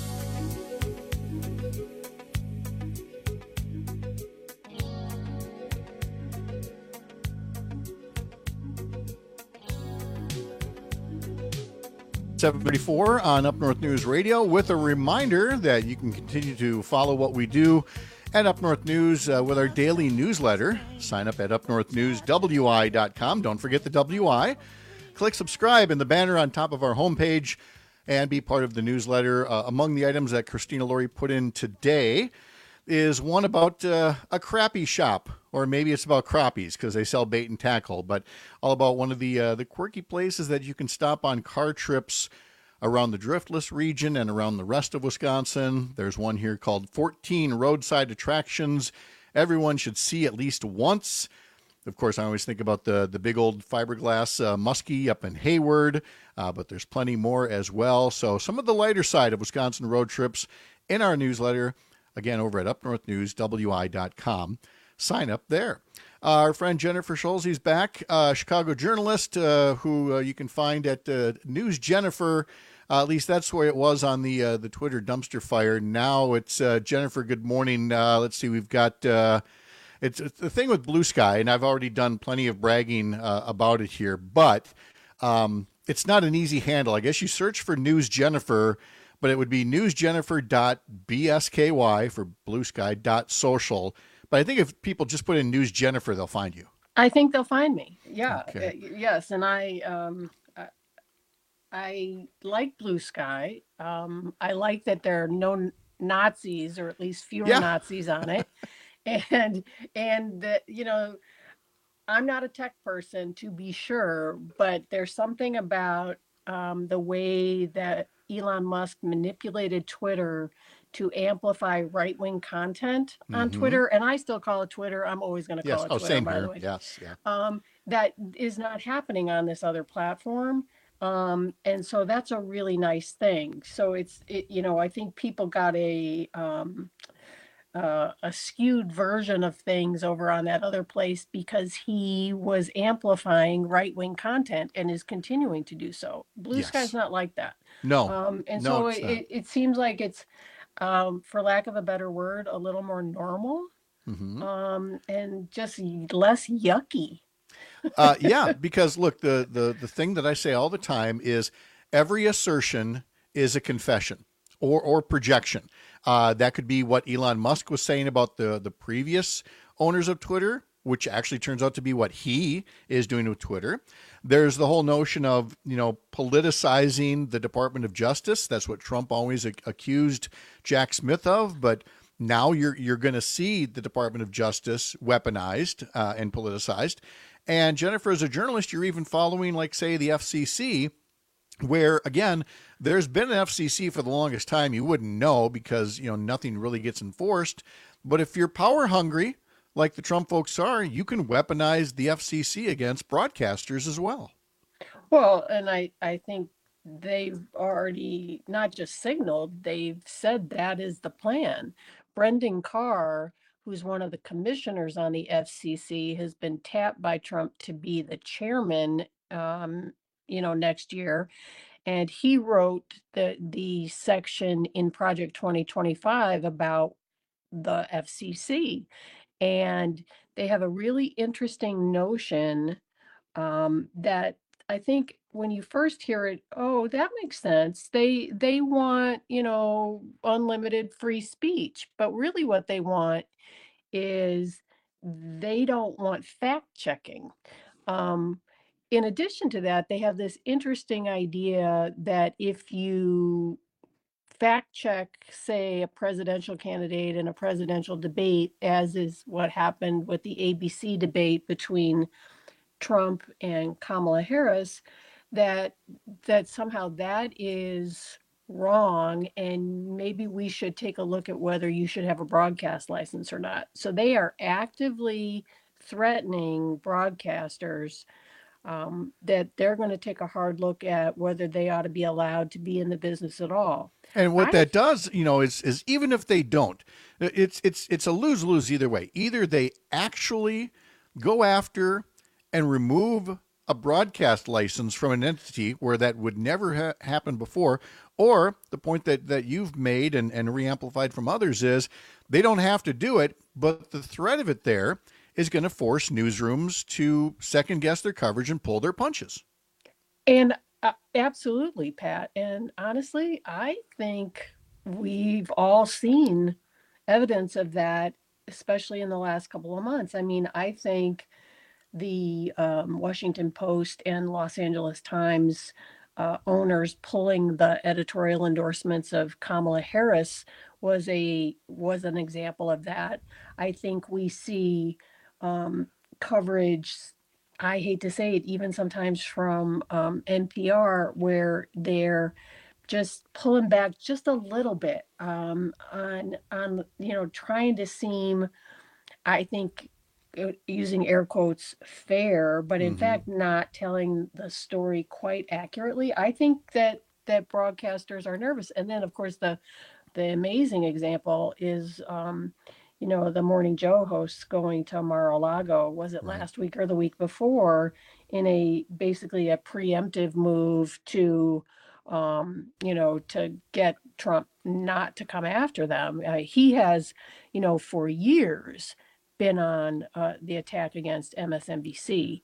Speaker 19: seven thirty-four on Up North News Radio, with a reminder that you can continue to follow what we do at Up North News uh, with our daily newsletter. Sign up at up north news w i dot com. Don't forget the W I. Click subscribe in the banner on top of our homepage and be part of the newsletter. Uh, among the items that Christina Laurie put in today is one about uh, a crappie shop, or maybe it's about crappies because they sell bait and tackle, but all about one of the uh, the quirky places that you can stop on car trips around the Driftless region and around the rest of Wisconsin. There's one here called fourteen Roadside Attractions everyone should see at least once. Of course, I always think about the, the big old fiberglass uh, muskie up in Hayward, uh, but there's plenty more as well. So some of the lighter side of Wisconsin road trips in our newsletter, again, over at up north news w i dot com. Sign up there. Uh, our friend Jennifer Schulze is back, uh, Chicago journalist uh, who uh, you can find at uh, News Jennifer. Uh, at least that's where it was on the uh, the Twitter dumpster fire. Now it's uh, Jennifer. Good morning. Uh, let's see. We've got uh, it's, it's the thing with Blue Sky, and I've already done plenty of bragging uh, about it here, but um, it's not an easy handle. I guess you search for News Jennifer, but it would be news jennifer dot b s k y for Blue Sky dot social. But I think if people just put in News Jennifer, they'll find you.
Speaker 2: I think they'll find me. Yeah.
Speaker 19: Okay.
Speaker 2: Uh, yes. And I, um, I, I like Blue Sky. Um, I like that there are no Nazis, or at least fewer
Speaker 19: Yeah.
Speaker 2: Nazis on it. and, and that, you know, I'm not a tech person, to be sure, but there's something about um, the way that Elon Musk manipulated Twitter to amplify right-wing content on
Speaker 19: Mhm.
Speaker 2: Twitter, and I still call it Twitter. I'm always going to
Speaker 19: Yes.
Speaker 2: call it
Speaker 19: Oh,
Speaker 2: Twitter,
Speaker 19: same
Speaker 2: by
Speaker 19: here.
Speaker 2: the way.
Speaker 19: Yes. Yeah.
Speaker 2: Um, that is not happening on this other platform. Um, and so that's a really nice thing. So it's, it, you know, I think people got a, um, uh, a skewed version of things over on that other place because he was amplifying right-wing content and is continuing to do so. Blue
Speaker 19: Yes.
Speaker 2: Sky's not like that.
Speaker 19: No.
Speaker 2: Um, and
Speaker 19: No,
Speaker 2: so
Speaker 19: it's
Speaker 2: it,
Speaker 19: not.
Speaker 2: it, it seems like it's, um, for lack of a better word, a little more normal,
Speaker 19: Mhm.
Speaker 2: um, and just less yucky.
Speaker 19: uh, yeah, because look, the, the, the thing that I say all the time is every assertion is a confession or, or projection. Uh, that could be what Elon Musk was saying about the, the previous owners of Twitter, which actually turns out to be what he is doing with Twitter. There's the whole notion of, you know, politicizing the Department of Justice. That's what Trump always ac- accused Jack Smith of, but now you're you're going to see the Department of Justice weaponized uh, and politicized. And Jennifer, as a journalist, you're even following, like, say, the F C C, where, again, there's been an F C C for the longest time. You wouldn't know because, you know, nothing really gets enforced. But if you're power hungry, like the Trump folks are, you can weaponize the F C C against broadcasters as well.
Speaker 2: Well, and I, I think they've already not just signaled, they've said that is the plan. Brendan Carr, who's one of the commissioners on the F C C, has been tapped by Trump to be the chairman, um, you know, next year. And he wrote the the section in Project twenty twenty-five about the F C C. And they have a really interesting notion um, that I think when you first hear it, oh, that makes sense. They they want, you know, unlimited free speech, but really what they want is they don't want fact checking. Um, in addition to that, they have this interesting idea that if you fact check, say, a presidential candidate in a presidential debate, as is what happened with the A B C debate between Trump and Kamala Harris, that that somehow that is wrong, and maybe we should take a look at whether you should have a broadcast license or not. So they are actively threatening broadcasters um, that they're going to take a hard look at whether they ought to be allowed to be in the business at all.
Speaker 19: And what
Speaker 2: I,
Speaker 19: that does, you know, is is even if they don't, it's it's it's a lose-lose either way. Either they actually go after and remove a broadcast license from an entity where that would never ha- happen before, or the point that, that you've made and, and re-amplified from others is they don't have to do it, but the threat of it there is going to force newsrooms to second-guess their coverage and pull their punches.
Speaker 2: And uh, absolutely, Pat. And honestly, I think we've all seen evidence of that, especially in the last couple of months. I mean, I think the um, Washington Post and Los Angeles Times uh, owners pulling the editorial endorsements of Kamala Harris was a was an example of that. I think we see um, coverage, I hate to say it, even sometimes from um, N P R, where they're just pulling back just a little bit um, on on you know trying to seem, I think, using air quotes, fair, but in mm-hmm. fact not telling the story quite accurately. I think that that broadcasters are nervous. And then, of course, the the amazing example is, um, you know, the Morning Joe hosts going to Mar-a-Lago, was it right. last week or the week before, in a basically a preemptive move to, um, you know, to get Trump not to come after them. Uh, he has, you know, for years been on uh, the attack against M S N B C.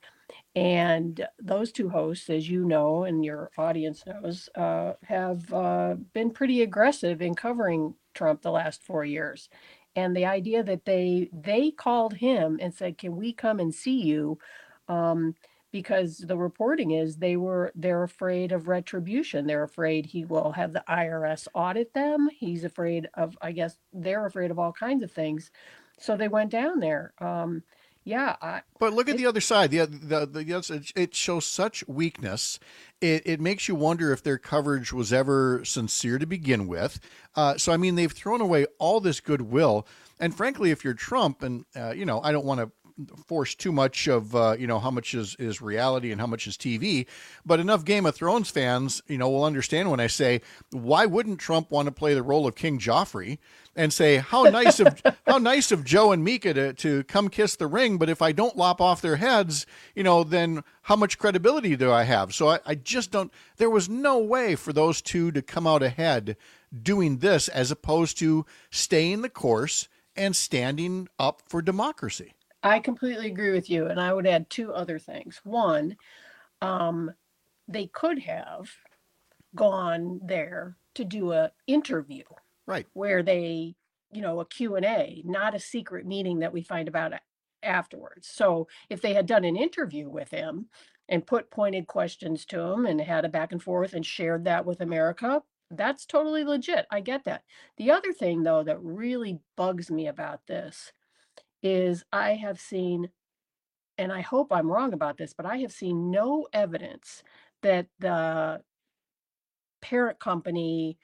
Speaker 2: And those two hosts, as you know, and your audience knows, uh, have uh, been pretty aggressive in covering Trump the last four years. And the idea that they they called him and said, can we come and see you? Um, because the reporting is they were they're afraid of retribution. They're afraid he will have the I R S audit them. He's afraid of, I guess, they're afraid of all kinds of things. So they went down there. Um, yeah. I,
Speaker 19: but look at
Speaker 2: it,
Speaker 19: the other side. The, the, the, the, it shows such weakness. It, it makes you wonder if their coverage was ever sincere to begin with. Uh, so, I mean, they've thrown away all this goodwill. And frankly, if you're Trump, and, uh, you know, I don't want to force too much of, uh, you know, how much is, is reality and how much is T V, but enough Game of Thrones fans, you know, will understand when I say, why wouldn't Trump want to play the role of King Joffrey and say, how nice of, how nice of Joe and Mika to, to come kiss the ring. But if I don't lop off their heads, you know, then how much credibility do I have? So I, I just don't, there was no way for those two to come out ahead doing this as opposed to staying the course and standing up for democracy.
Speaker 2: I completely agree with you. And I would add two other things. One, um, they could have gone there to do a interview.
Speaker 19: Right.
Speaker 2: Where they, you know, a Q and A, not a secret meeting that we find about afterwards. So if they had done an interview with him and put pointed questions to him and had a back and forth and shared that with America, that's totally legit. I get that. The other thing, though, that really bugs me about this is I have seen, and I hope I'm wrong about this, but I have seen no evidence that the parent company,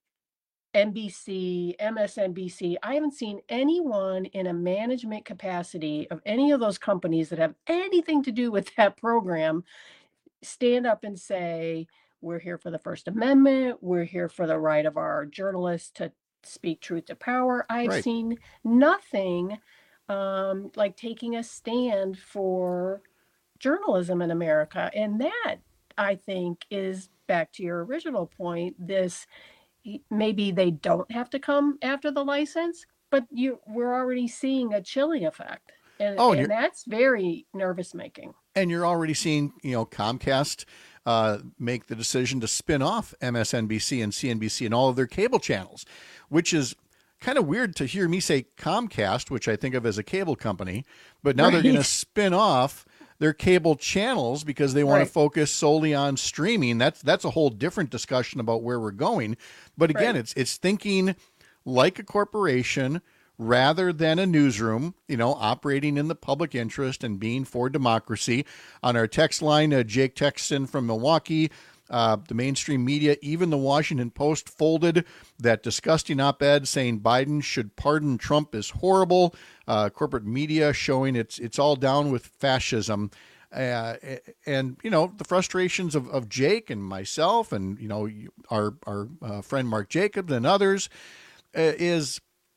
Speaker 2: N B C, M S N B C, I haven't seen anyone in a management capacity of any of those companies that have anything to do with that program stand up and say, we're here for the First Amendment, we're here for the right of our journalists to speak truth to power. I've
Speaker 19: Right.
Speaker 2: seen nothing um, like taking a stand for journalism in America. And that, I think, is back to your original point, this maybe they don't have to come after the license, but you we're already seeing a chilling effect. And,
Speaker 19: Oh, and
Speaker 2: and
Speaker 19: you're-
Speaker 2: that's very nervous making.
Speaker 19: And you're already seeing, you know, Comcast uh, make the decision to spin off M S N B C and C N B C and all of their cable channels, which is kind of weird to hear me say Comcast, which I think of as a cable company, but now they're going to
Speaker 2: Right.
Speaker 19: spin off their cable channels because they want
Speaker 2: Right.
Speaker 19: to focus solely on streaming. That's that's a whole different discussion about where we're going. But again,
Speaker 2: Right.
Speaker 19: it's it's thinking like a corporation rather than a newsroom, you know, operating in the public interest and being for democracy. On our text line, uh, Jake texts in from Milwaukee. Uh, the mainstream media, even the Washington Post, folded that disgusting op-ed saying Biden should pardon Trump is horrible. Uh, corporate media showing it's it's all down with fascism. Uh, and, you know, the frustrations of, of Jake and myself and, you know, our, our uh, friend Mark Jacobs and others uh, is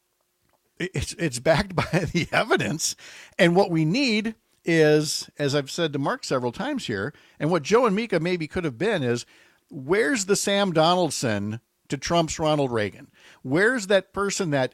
Speaker 19: it's, it's backed by the evidence. And what we need is, as I've said to Mark several times here, and what Joe and Mika maybe could have been is, where's the Sam Donaldson to Trump's Ronald Reagan? Where's that person that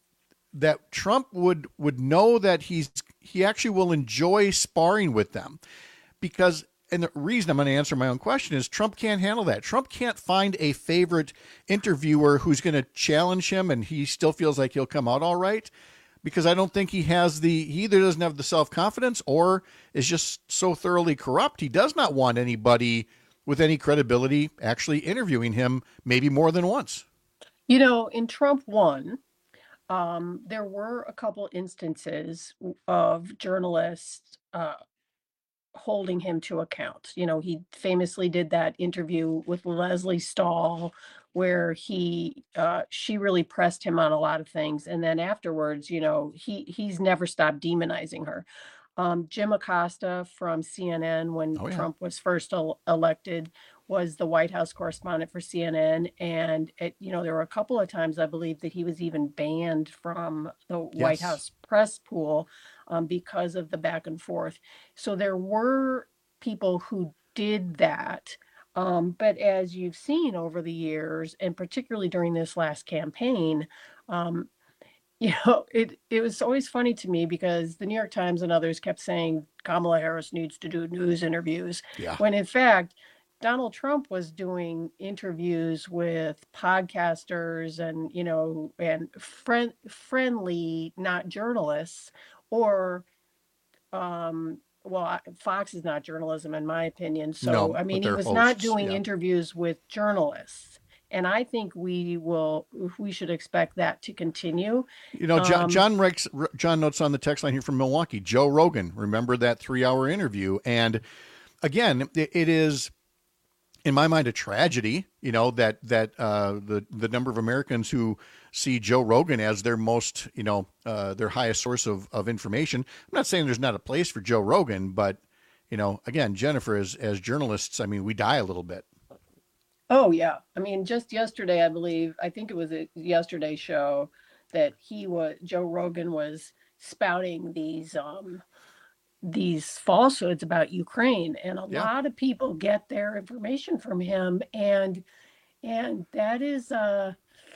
Speaker 19: that Trump would would know that he's he actually will enjoy sparring with them? Because, and the reason I'm going to answer my own question is Trump can't handle that. Trump can't find a favorite interviewer who's going to challenge him and he still feels like he'll come out all right. Because I don't think he has the, he either doesn't have the self-confidence or is just so thoroughly corrupt. He does not want anybody with any credibility actually interviewing him maybe more than once.
Speaker 2: You know, in Trump one, um, there were a couple instances of journalists uh, holding him to account. You know, he famously did that interview with Leslie Stahl where he uh, she really pressed him on a lot of things. And then afterwards, you know, he he's never stopped demonizing her. Um, Jim Acosta from C N N, when
Speaker 19: Oh, yeah.
Speaker 2: Trump was first el- elected, was the White House correspondent for C N N. And, it, you know, there were a couple of times, I believe, that he was even banned from the White
Speaker 19: Yes.
Speaker 2: House press pool um, because of the back and forth. So there were people who did that. Um, but as you've seen over the years, and particularly during this last campaign, um, you know, it, it was always funny to me because the New York Times and others kept saying Kamala Harris needs to do news interviews.
Speaker 19: Yeah.
Speaker 2: When in fact, Donald Trump was doing interviews with podcasters and, you know, and friend, friendly, not journalists, or, um, well, I- Fox is not journalism, in my opinion. So,
Speaker 19: No,
Speaker 2: I mean,
Speaker 19: but
Speaker 2: he
Speaker 19: they're
Speaker 2: was not
Speaker 19: hosts,
Speaker 2: doing
Speaker 19: yeah.
Speaker 2: interviews with journalists. And I think we will, we should expect that to continue.
Speaker 19: You know, John,
Speaker 2: Um,
Speaker 19: John, Rex, John notes on the text line here from Milwaukee, Joe Rogan, remember that three hour interview. And again, it, it is, in my mind, a tragedy, you know, that, that uh, the, the number of Americans who see Joe Rogan as their most, you know, uh, their highest source of, of information. I'm not saying there's not a place for Joe Rogan, but, you know, again, Jennifer, as, as journalists, I mean, we die a little bit.
Speaker 2: Oh yeah. I mean, just yesterday, I believe, I think it was a yesterday show that he was, Joe Rogan was spouting these, um, these falsehoods about Ukraine. And a
Speaker 19: Yeah.
Speaker 2: lot of people get their information from him. And, and that is, uh,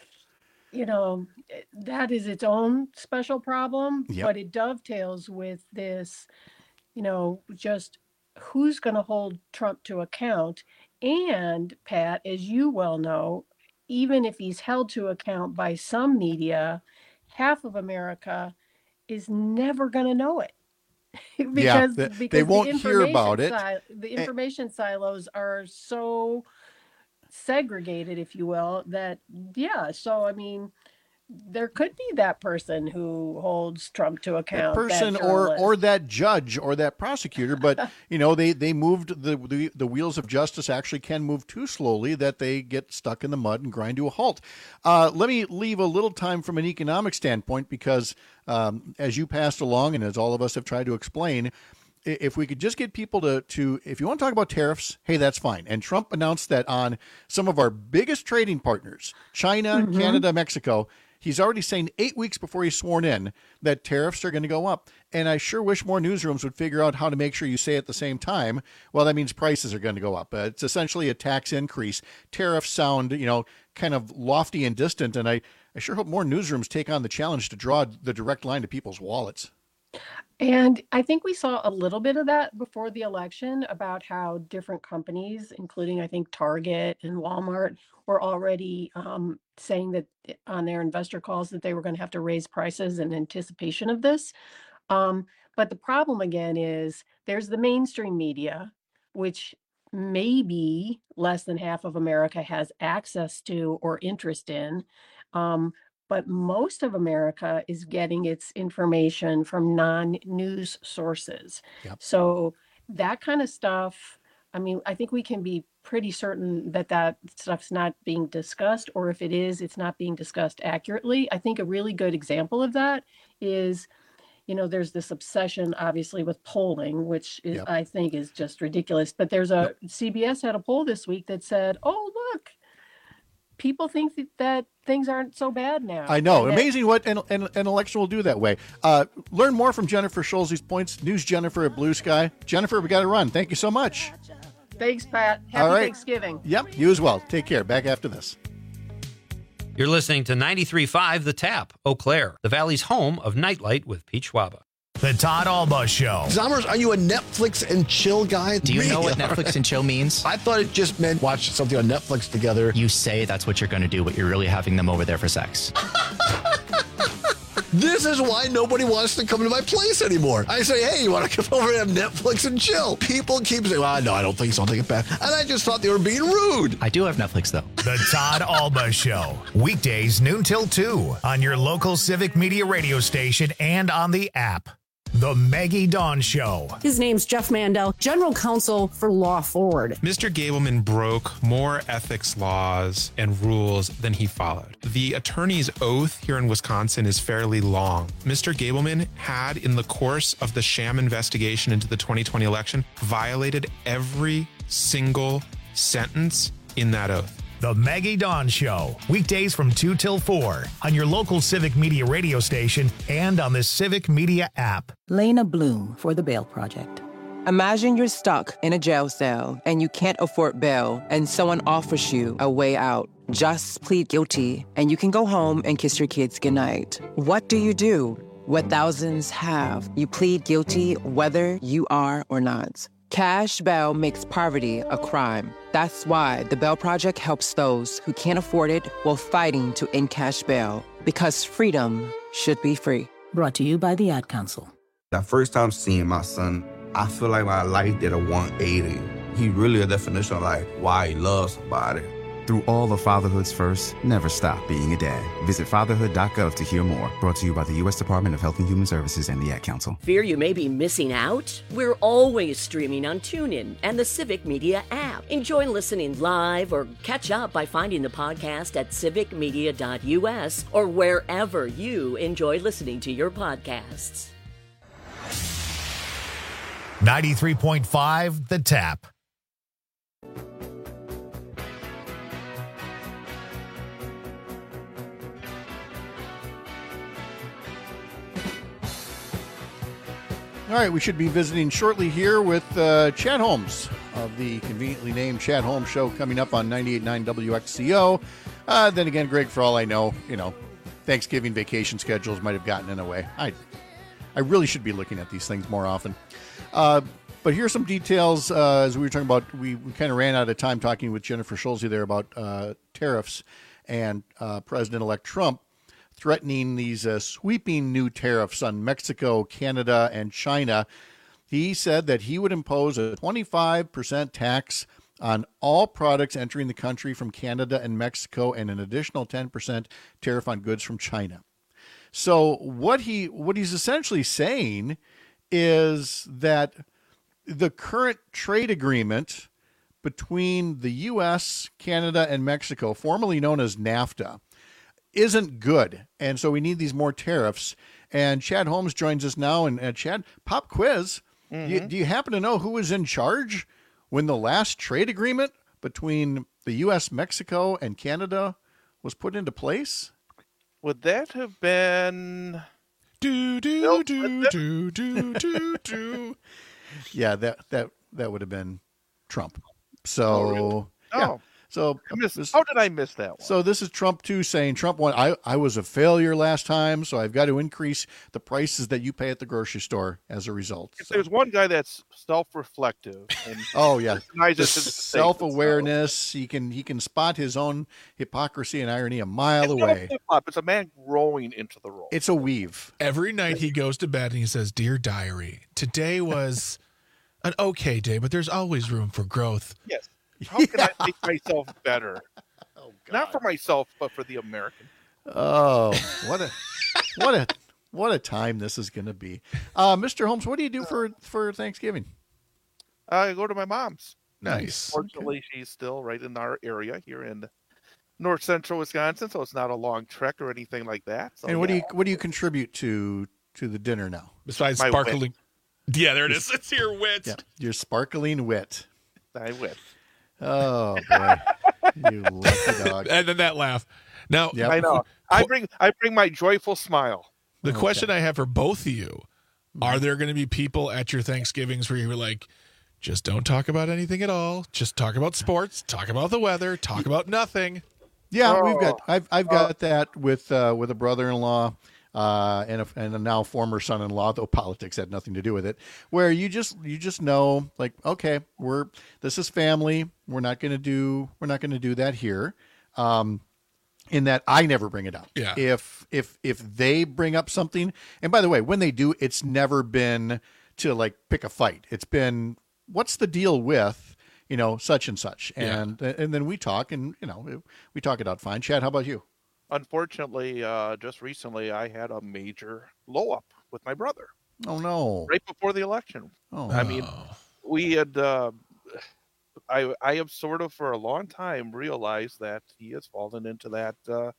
Speaker 2: you know, eh, that is its own special problem,
Speaker 19: Yep.
Speaker 2: but it dovetails with this, you know, just who's going to hold Trump to account. And Pat, as you well know, even if he's held to account by some media, half of America is never going to know it. because
Speaker 19: they- they
Speaker 2: because the
Speaker 19: won't hear about
Speaker 2: information
Speaker 19: it.
Speaker 2: si- the
Speaker 19: And-
Speaker 2: information silos are so segregated, if you will, that yeah. So I mean, there could be that person who holds Trump to
Speaker 19: That
Speaker 2: account.
Speaker 19: person
Speaker 2: that
Speaker 19: or
Speaker 2: journalist.
Speaker 19: or that judge or that prosecutor, but you know they they moved the, the the wheels of justice actually can move too slowly that they get stuck in the mud and grind to a halt. Uh, let me leave a little time from an economic standpoint because um, as you passed along and as all of us have tried to explain, i- if we could just get people to to if you want to talk about tariffs, hey, that's fine. And Trump announced that on some of our biggest trading partners, China,
Speaker 2: Mhm.
Speaker 19: Canada, Mexico. He's already saying eight weeks before he's sworn in that tariffs are going to go up. And I sure wish more newsrooms would figure out how to make sure you say at the same time, well, that means prices are going to go up. Uh, it's essentially a tax increase. Tariffs sound, you know, kind of lofty and distant. And I, I sure hope more newsrooms take on the challenge to draw the direct line to people's wallets.
Speaker 2: And I think we saw a little bit of that before the election about how different companies, including I think Target and Walmart, were already um, saying that eh, on their investor calls that they were going to have to raise prices in anticipation of this. Um, but the problem again is there's the mainstream media, which maybe less than half of America has access to or interest in. Um, but most of America is getting its information from non-news sources.
Speaker 19: Yep.
Speaker 2: So that kind of stuff, I mean, I think we can be pretty certain that that stuff's not being discussed, or if it is, it's not being discussed accurately. I think a really good example of that is, you know, there's this obsession, obviously, with polling, which is,
Speaker 19: Yep.
Speaker 2: I think is just ridiculous. But there's a C B S had a poll this week that said, "Oh, look, people think that, that things aren't so bad now."
Speaker 19: I know.
Speaker 2: And that-
Speaker 19: Amazing what an, an, an election will do that way. Uh, learn more from Jennifer Schulze's points. News Jennifer at Blue Sky. Jennifer, we got to run. Thank you so much.
Speaker 2: Thanks, Pat. Happy
Speaker 19: All right.
Speaker 2: Thanksgiving.
Speaker 19: Yep, you as well. Take care. Back after this.
Speaker 3: You're listening to ninety-three point five The Tap, Eau Claire, the Valley's home of Nightlight with Pete Schwaba.
Speaker 1: The Todd Alba Show.
Speaker 9: Zommers, are you a Netflix and chill guy?
Speaker 10: Do you know what Netflix and chill means?
Speaker 9: I thought it just meant watch something on Netflix together.
Speaker 10: You say that's what you're going to do, but you're really having them over there for sex.
Speaker 9: This is why nobody wants to come to my place anymore. I say, hey, you want to come over and have Netflix and chill? People keep saying, well, no, I don't think so. I'll take it back. And I just thought they were being rude.
Speaker 10: I do have Netflix, though.
Speaker 1: The Todd Alba Show. Weekdays noon till two on your local Civic Media radio station and on the app. The Maggie Dawn Show.
Speaker 11: His name's Jeff Mandel, General Counsel for Law Forward.
Speaker 12: Mister Gableman broke more ethics laws and rules than he followed. The attorney's oath here in Wisconsin is fairly long. Mister Gableman had, in the course of the sham investigation into the twenty twenty election, violated every single sentence in that oath.
Speaker 1: The Maggie Dawn Show. Weekdays from two till four on your local Civic Media radio station and on the Civic Media app.
Speaker 13: Lena Bloom for the Bail Project.
Speaker 15: Imagine you're stuck in a jail cell and you can't afford bail and someone offers you a way out. Just plead guilty and you can go home and kiss your kids goodnight. What do you do? What thousands have. You plead guilty whether you are or not. Cash bail makes poverty a crime. That's why the Bail Project helps those who can't afford it while fighting to end cash bail. Because freedom should be free.
Speaker 13: Brought to you by the Ad Council.
Speaker 16: That first time seeing my son, I feel like my life did a one eighty. He really a definition of like why he loves somebody.
Speaker 29: Through all of fatherhood's first, never stop being a dad. Visit fatherhood dot gov to hear more. Brought to you by the U S Department of Health and Human Services and the Ad Council.
Speaker 30: Fear you may be missing out? We're always streaming on TuneIn and the Civic Media app. Enjoy listening live or catch up by finding the podcast at civic media dot u s or wherever you enjoy listening to your podcasts.
Speaker 1: ninety-three point five The Tap.
Speaker 19: All right, we should be visiting shortly here with uh, Chad Holmes of the conveniently named Chad Holmes Show coming up on ninety-eight point nine W X C O. Uh, then again, Greg, for all I know, you know, Thanksgiving vacation schedules might have gotten in the way. I, I really should be looking at these things more often. Uh, but here's some details. Uh, as we were talking about, we, we kind of ran out of time talking with Jennifer Schulze there about uh, tariffs and uh, President-elect Trump threatening these uh, sweeping new tariffs on Mexico, Canada, and China. He said that he would impose a twenty-five percent tax on all products entering the country from Canada and Mexico and an additional ten percent tariff on goods from China. So what he what he's essentially saying is that the current trade agreement between the U S, Canada, and Mexico, formerly known as NAFTA, isn't good. And so we need these more tariffs. And Chad Holmes joins us now. And, and Chad, pop quiz. Mm-hmm. Do, you, do you happen to know who was in charge when the last trade agreement between the U S, Mexico, and Canada was put into place?
Speaker 31: Would that have been...
Speaker 18: Do, do, do, do, do, do, do.
Speaker 19: Yeah, that, that, that would have been Trump. So,
Speaker 31: oh, really?
Speaker 19: yeah.
Speaker 31: Oh.
Speaker 19: So
Speaker 31: I missed, how did I miss that one?
Speaker 19: So this is Trump too saying Trump won. I, I was a failure last time, so I've got to increase the prices that you pay at the grocery store as a result.
Speaker 31: If
Speaker 19: so.
Speaker 31: There's one guy that's self-reflective. And
Speaker 19: oh yeah,
Speaker 31: self-awareness.
Speaker 19: He can he can spot his own hypocrisy and irony a mile
Speaker 31: it's
Speaker 19: away.
Speaker 31: It's a man growing into the role.
Speaker 19: It's a weave.
Speaker 18: Every night he goes to bed and he says, "Dear diary, today was an okay day, but there's always room for growth."
Speaker 31: Yes. How can yeah. I make myself better? Oh, not for myself, but for the American.
Speaker 19: Oh, what a what a what a time this is going to be. Uh, Mister Holmes, what do you do for, for Thanksgiving?
Speaker 31: I go to my mom's.
Speaker 18: Nice.
Speaker 31: Fortunately, okay. she's still right in our area here in north central Wisconsin, so it's not a long trek or anything like that. So,
Speaker 19: and what
Speaker 31: yeah.
Speaker 19: do you what do you contribute to to the dinner now?
Speaker 18: Besides
Speaker 31: My
Speaker 18: sparkling.
Speaker 31: Wit.
Speaker 18: Yeah, there it is. It's your wit.
Speaker 19: Yeah, your sparkling wit.
Speaker 31: I wit.
Speaker 19: Oh boy, you lucky dog.
Speaker 18: And then that laugh. Now,
Speaker 31: yep. I know. I bring I bring my joyful smile.
Speaker 18: The
Speaker 19: okay.
Speaker 18: question I have for both of you: are there going to be people at your Thanksgivings where you're like, just don't talk about anything at all, just talk about sports, talk about the weather, talk about nothing?
Speaker 19: Yeah,
Speaker 31: oh.
Speaker 19: we've got. I've I've got uh, that with uh, with a brother-in-law. Uh, and a, and a now former son-in-law, though politics had nothing to do with it, where you just you just know, like, okay, we're this is family. We're not going to do we're not going to do that here. Um, in that I never bring it up.
Speaker 18: Yeah.
Speaker 19: If if if they bring up something, and by the way, when they do, it's never been to like pick a fight. It's been what's the deal with you know such and such, and yeah. and then we talk, and you know we talk it out fine. Chad, how about you?
Speaker 31: Unfortunately, uh, just recently, I had a major blow up with my brother.
Speaker 19: Oh no!
Speaker 31: Right before the election.
Speaker 19: Oh,
Speaker 31: I mean, we had. Uh, I I have sort of for a long time realized that he has fallen into that uh,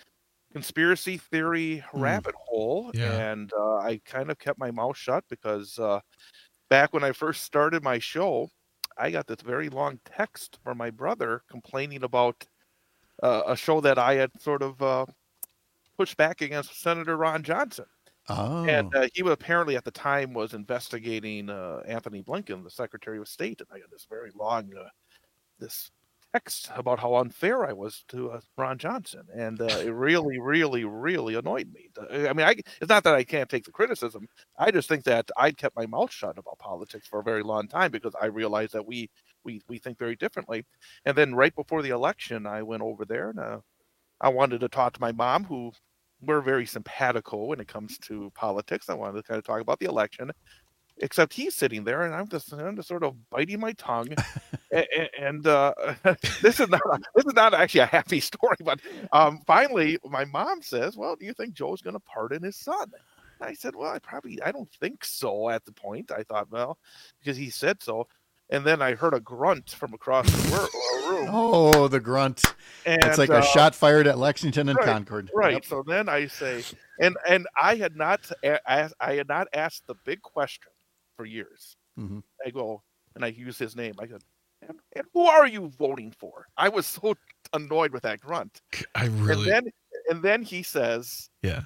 Speaker 31: conspiracy theory mm. rabbit hole,
Speaker 18: yeah.
Speaker 31: and uh, I kind of kept my mouth shut because uh, back when I first started my show, I got this very long text from my brother complaining about. Uh, a show that I had sort of uh, pushed back against Senator Ron Johnson.
Speaker 19: Oh.
Speaker 31: And uh, he apparently at the time was investigating uh, Anthony Blinken, the Secretary of State. And I got this very long uh, this text about how unfair I was to uh, Ron Johnson. And uh, it really, really, really annoyed me. I mean, I, it's not that I can't take the criticism. I just think that I kept my mouth shut about politics for a very long time because I realized that we We, we think very differently. And then right before the election, I went over there and uh, I wanted to talk to my mom, who we're very simpatico when it comes to politics. I wanted to kind of talk about the election, except he's sitting there and I'm just, I'm just sort of biting my tongue. and and uh, this is not this is not actually a happy story, but um, finally my mom says, well, do you think Joe's going to pardon his son? And I said, well, I probably, I don't think so at the point. I thought, well, because he said so. And then I heard a grunt from across the room.
Speaker 19: Oh, the grunt.
Speaker 31: And,
Speaker 19: it's like
Speaker 31: uh,
Speaker 19: a shot fired at Lexington and
Speaker 31: right,
Speaker 19: Concord.
Speaker 31: Right.
Speaker 19: Yep.
Speaker 31: So then I say, and and I had not asked, I had not asked the big question for years.
Speaker 19: Mm-hmm.
Speaker 31: I go, and I use his name. I go, and, and who are you voting for? I was so annoyed with that grunt.
Speaker 18: I really.
Speaker 31: And then, and then he says,
Speaker 18: yeah,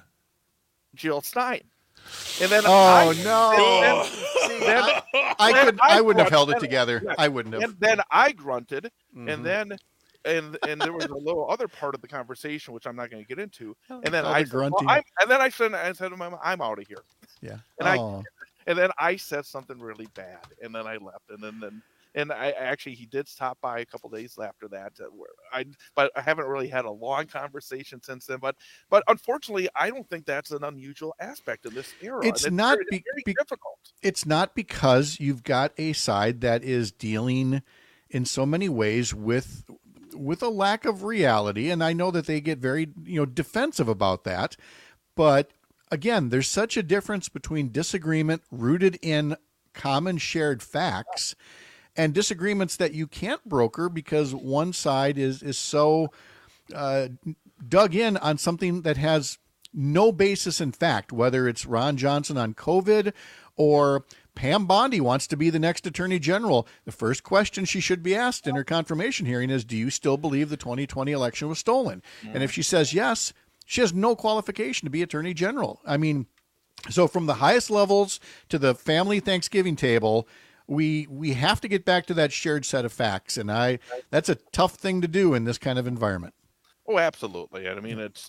Speaker 31: Jill Stein. And then
Speaker 19: oh
Speaker 31: I,
Speaker 19: no!
Speaker 31: Then, then,
Speaker 19: I, I could I, I wouldn't have held it
Speaker 31: and,
Speaker 19: together.
Speaker 31: Yeah,
Speaker 19: I wouldn't have.
Speaker 31: And then I grunted,
Speaker 19: mm-hmm.
Speaker 31: and then and and there was a little other part of the conversation which I'm not going to get into. And then
Speaker 19: All
Speaker 31: I
Speaker 19: the
Speaker 31: said, well,
Speaker 19: grunting.
Speaker 31: I'm, and then I said I said to my mom, I'm out of here.
Speaker 19: Yeah.
Speaker 31: And
Speaker 19: oh.
Speaker 31: I and then I said something really bad, and then I left, and then then. And I actually, he did stop by a couple days after that. Uh, where I, but I haven't really had a long conversation since then. But, but unfortunately, I don't think that's an unusual aspect of this era.
Speaker 19: It's,
Speaker 31: it's
Speaker 19: not
Speaker 31: very,
Speaker 19: be,
Speaker 31: it's very
Speaker 19: be,
Speaker 31: difficult.
Speaker 19: It's not because you've got a side that is dealing in so many ways with with a lack of reality, and I know that they get very you know defensive about that. But again, there's such a difference between disagreement rooted in common shared facts. And disagreements that you can't broker because one side is is so uh, dug in on something that has no basis in fact, whether it's Ron Johnson on COVID or Pam Bondi wants to be the next attorney general. The first question she should be asked in her confirmation hearing is, do you still believe the twenty twenty election was stolen? Yeah. And if she says yes, she has no qualification to be attorney general. I mean, so from the highest levels to the family Thanksgiving table, we we have to get back to that shared set of facts, and I that's a tough thing to do in this kind of environment.
Speaker 31: Oh, absolutely. I mean, it's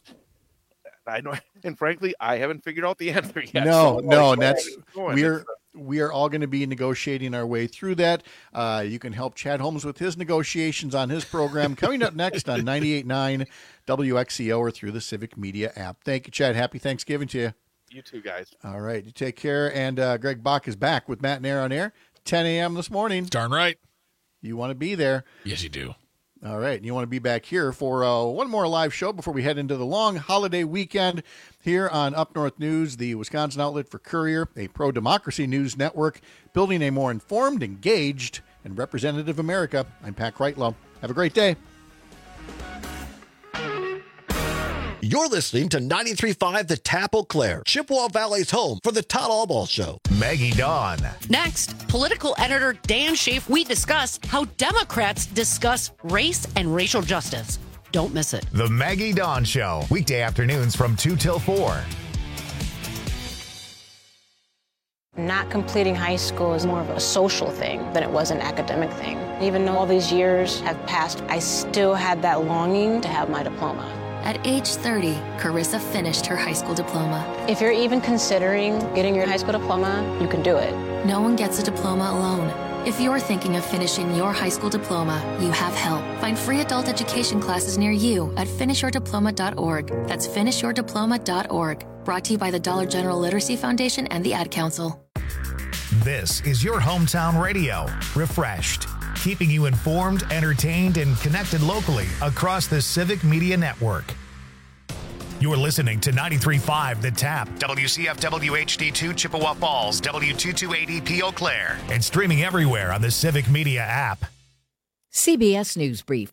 Speaker 31: I know, and frankly, I haven't figured out the answer yet.
Speaker 19: No,
Speaker 31: so
Speaker 19: no, and that's
Speaker 31: going.
Speaker 19: we're
Speaker 31: It's, uh,
Speaker 19: we are all going to be negotiating our way through that. Uh, you can help Chad Holmes with his negotiations on his program coming up next on ninety-eight point nine W X C O or through the Civic Media app. Thank you, Chad. Happy Thanksgiving to you.
Speaker 31: You too, guys.
Speaker 19: All right, you take care. And uh, Greg Bach is back with Matt and Air on Air. ten a.m. this morning.
Speaker 18: Darn right.
Speaker 19: You want to be there.
Speaker 18: Yes, you do.
Speaker 19: All right. And you want to be back here for uh, one more live show before we head into the long holiday weekend here on Up North News, the Wisconsin outlet for Courier, a pro-democracy news network, building a more informed, engaged, and Representative America, I'm Pat Kreitlow. Have a great day.
Speaker 9: You're listening to ninety-three point five The Tap Eau Claire, Chippewa Valley's home for the Todd Allball Show.
Speaker 1: Maggie Dawn.
Speaker 5: Next, political editor Dan Schaaf, we discuss how Democrats discuss race and racial justice. Don't miss it.
Speaker 1: The Maggie Dawn Show, weekday afternoons from two till four.
Speaker 6: Not completing high school is more of a social thing than it was an academic thing. Even though all these years have passed, I still had that longing to have my diploma.
Speaker 7: At age thirty, Carissa finished her high school diploma.
Speaker 6: If you're even considering getting your high school diploma, you can do it.
Speaker 7: No one gets a diploma alone. If you're thinking of finishing your high school diploma, you have help. Find free adult education classes near you at finish your diploma dot org. That's finish your diploma dot org. Brought to you by the Dollar General Literacy Foundation and the Ad Council.
Speaker 1: This is your hometown radio, refreshed, keeping you informed, entertained, and connected locally across the Civic Media Network. You're listening to ninety-three point five The Tap, W C F W H D two Chippewa Falls, W two two eighty P Eau Claire, and streaming everywhere on the Civic Media app.
Speaker 8: C B S News Brief.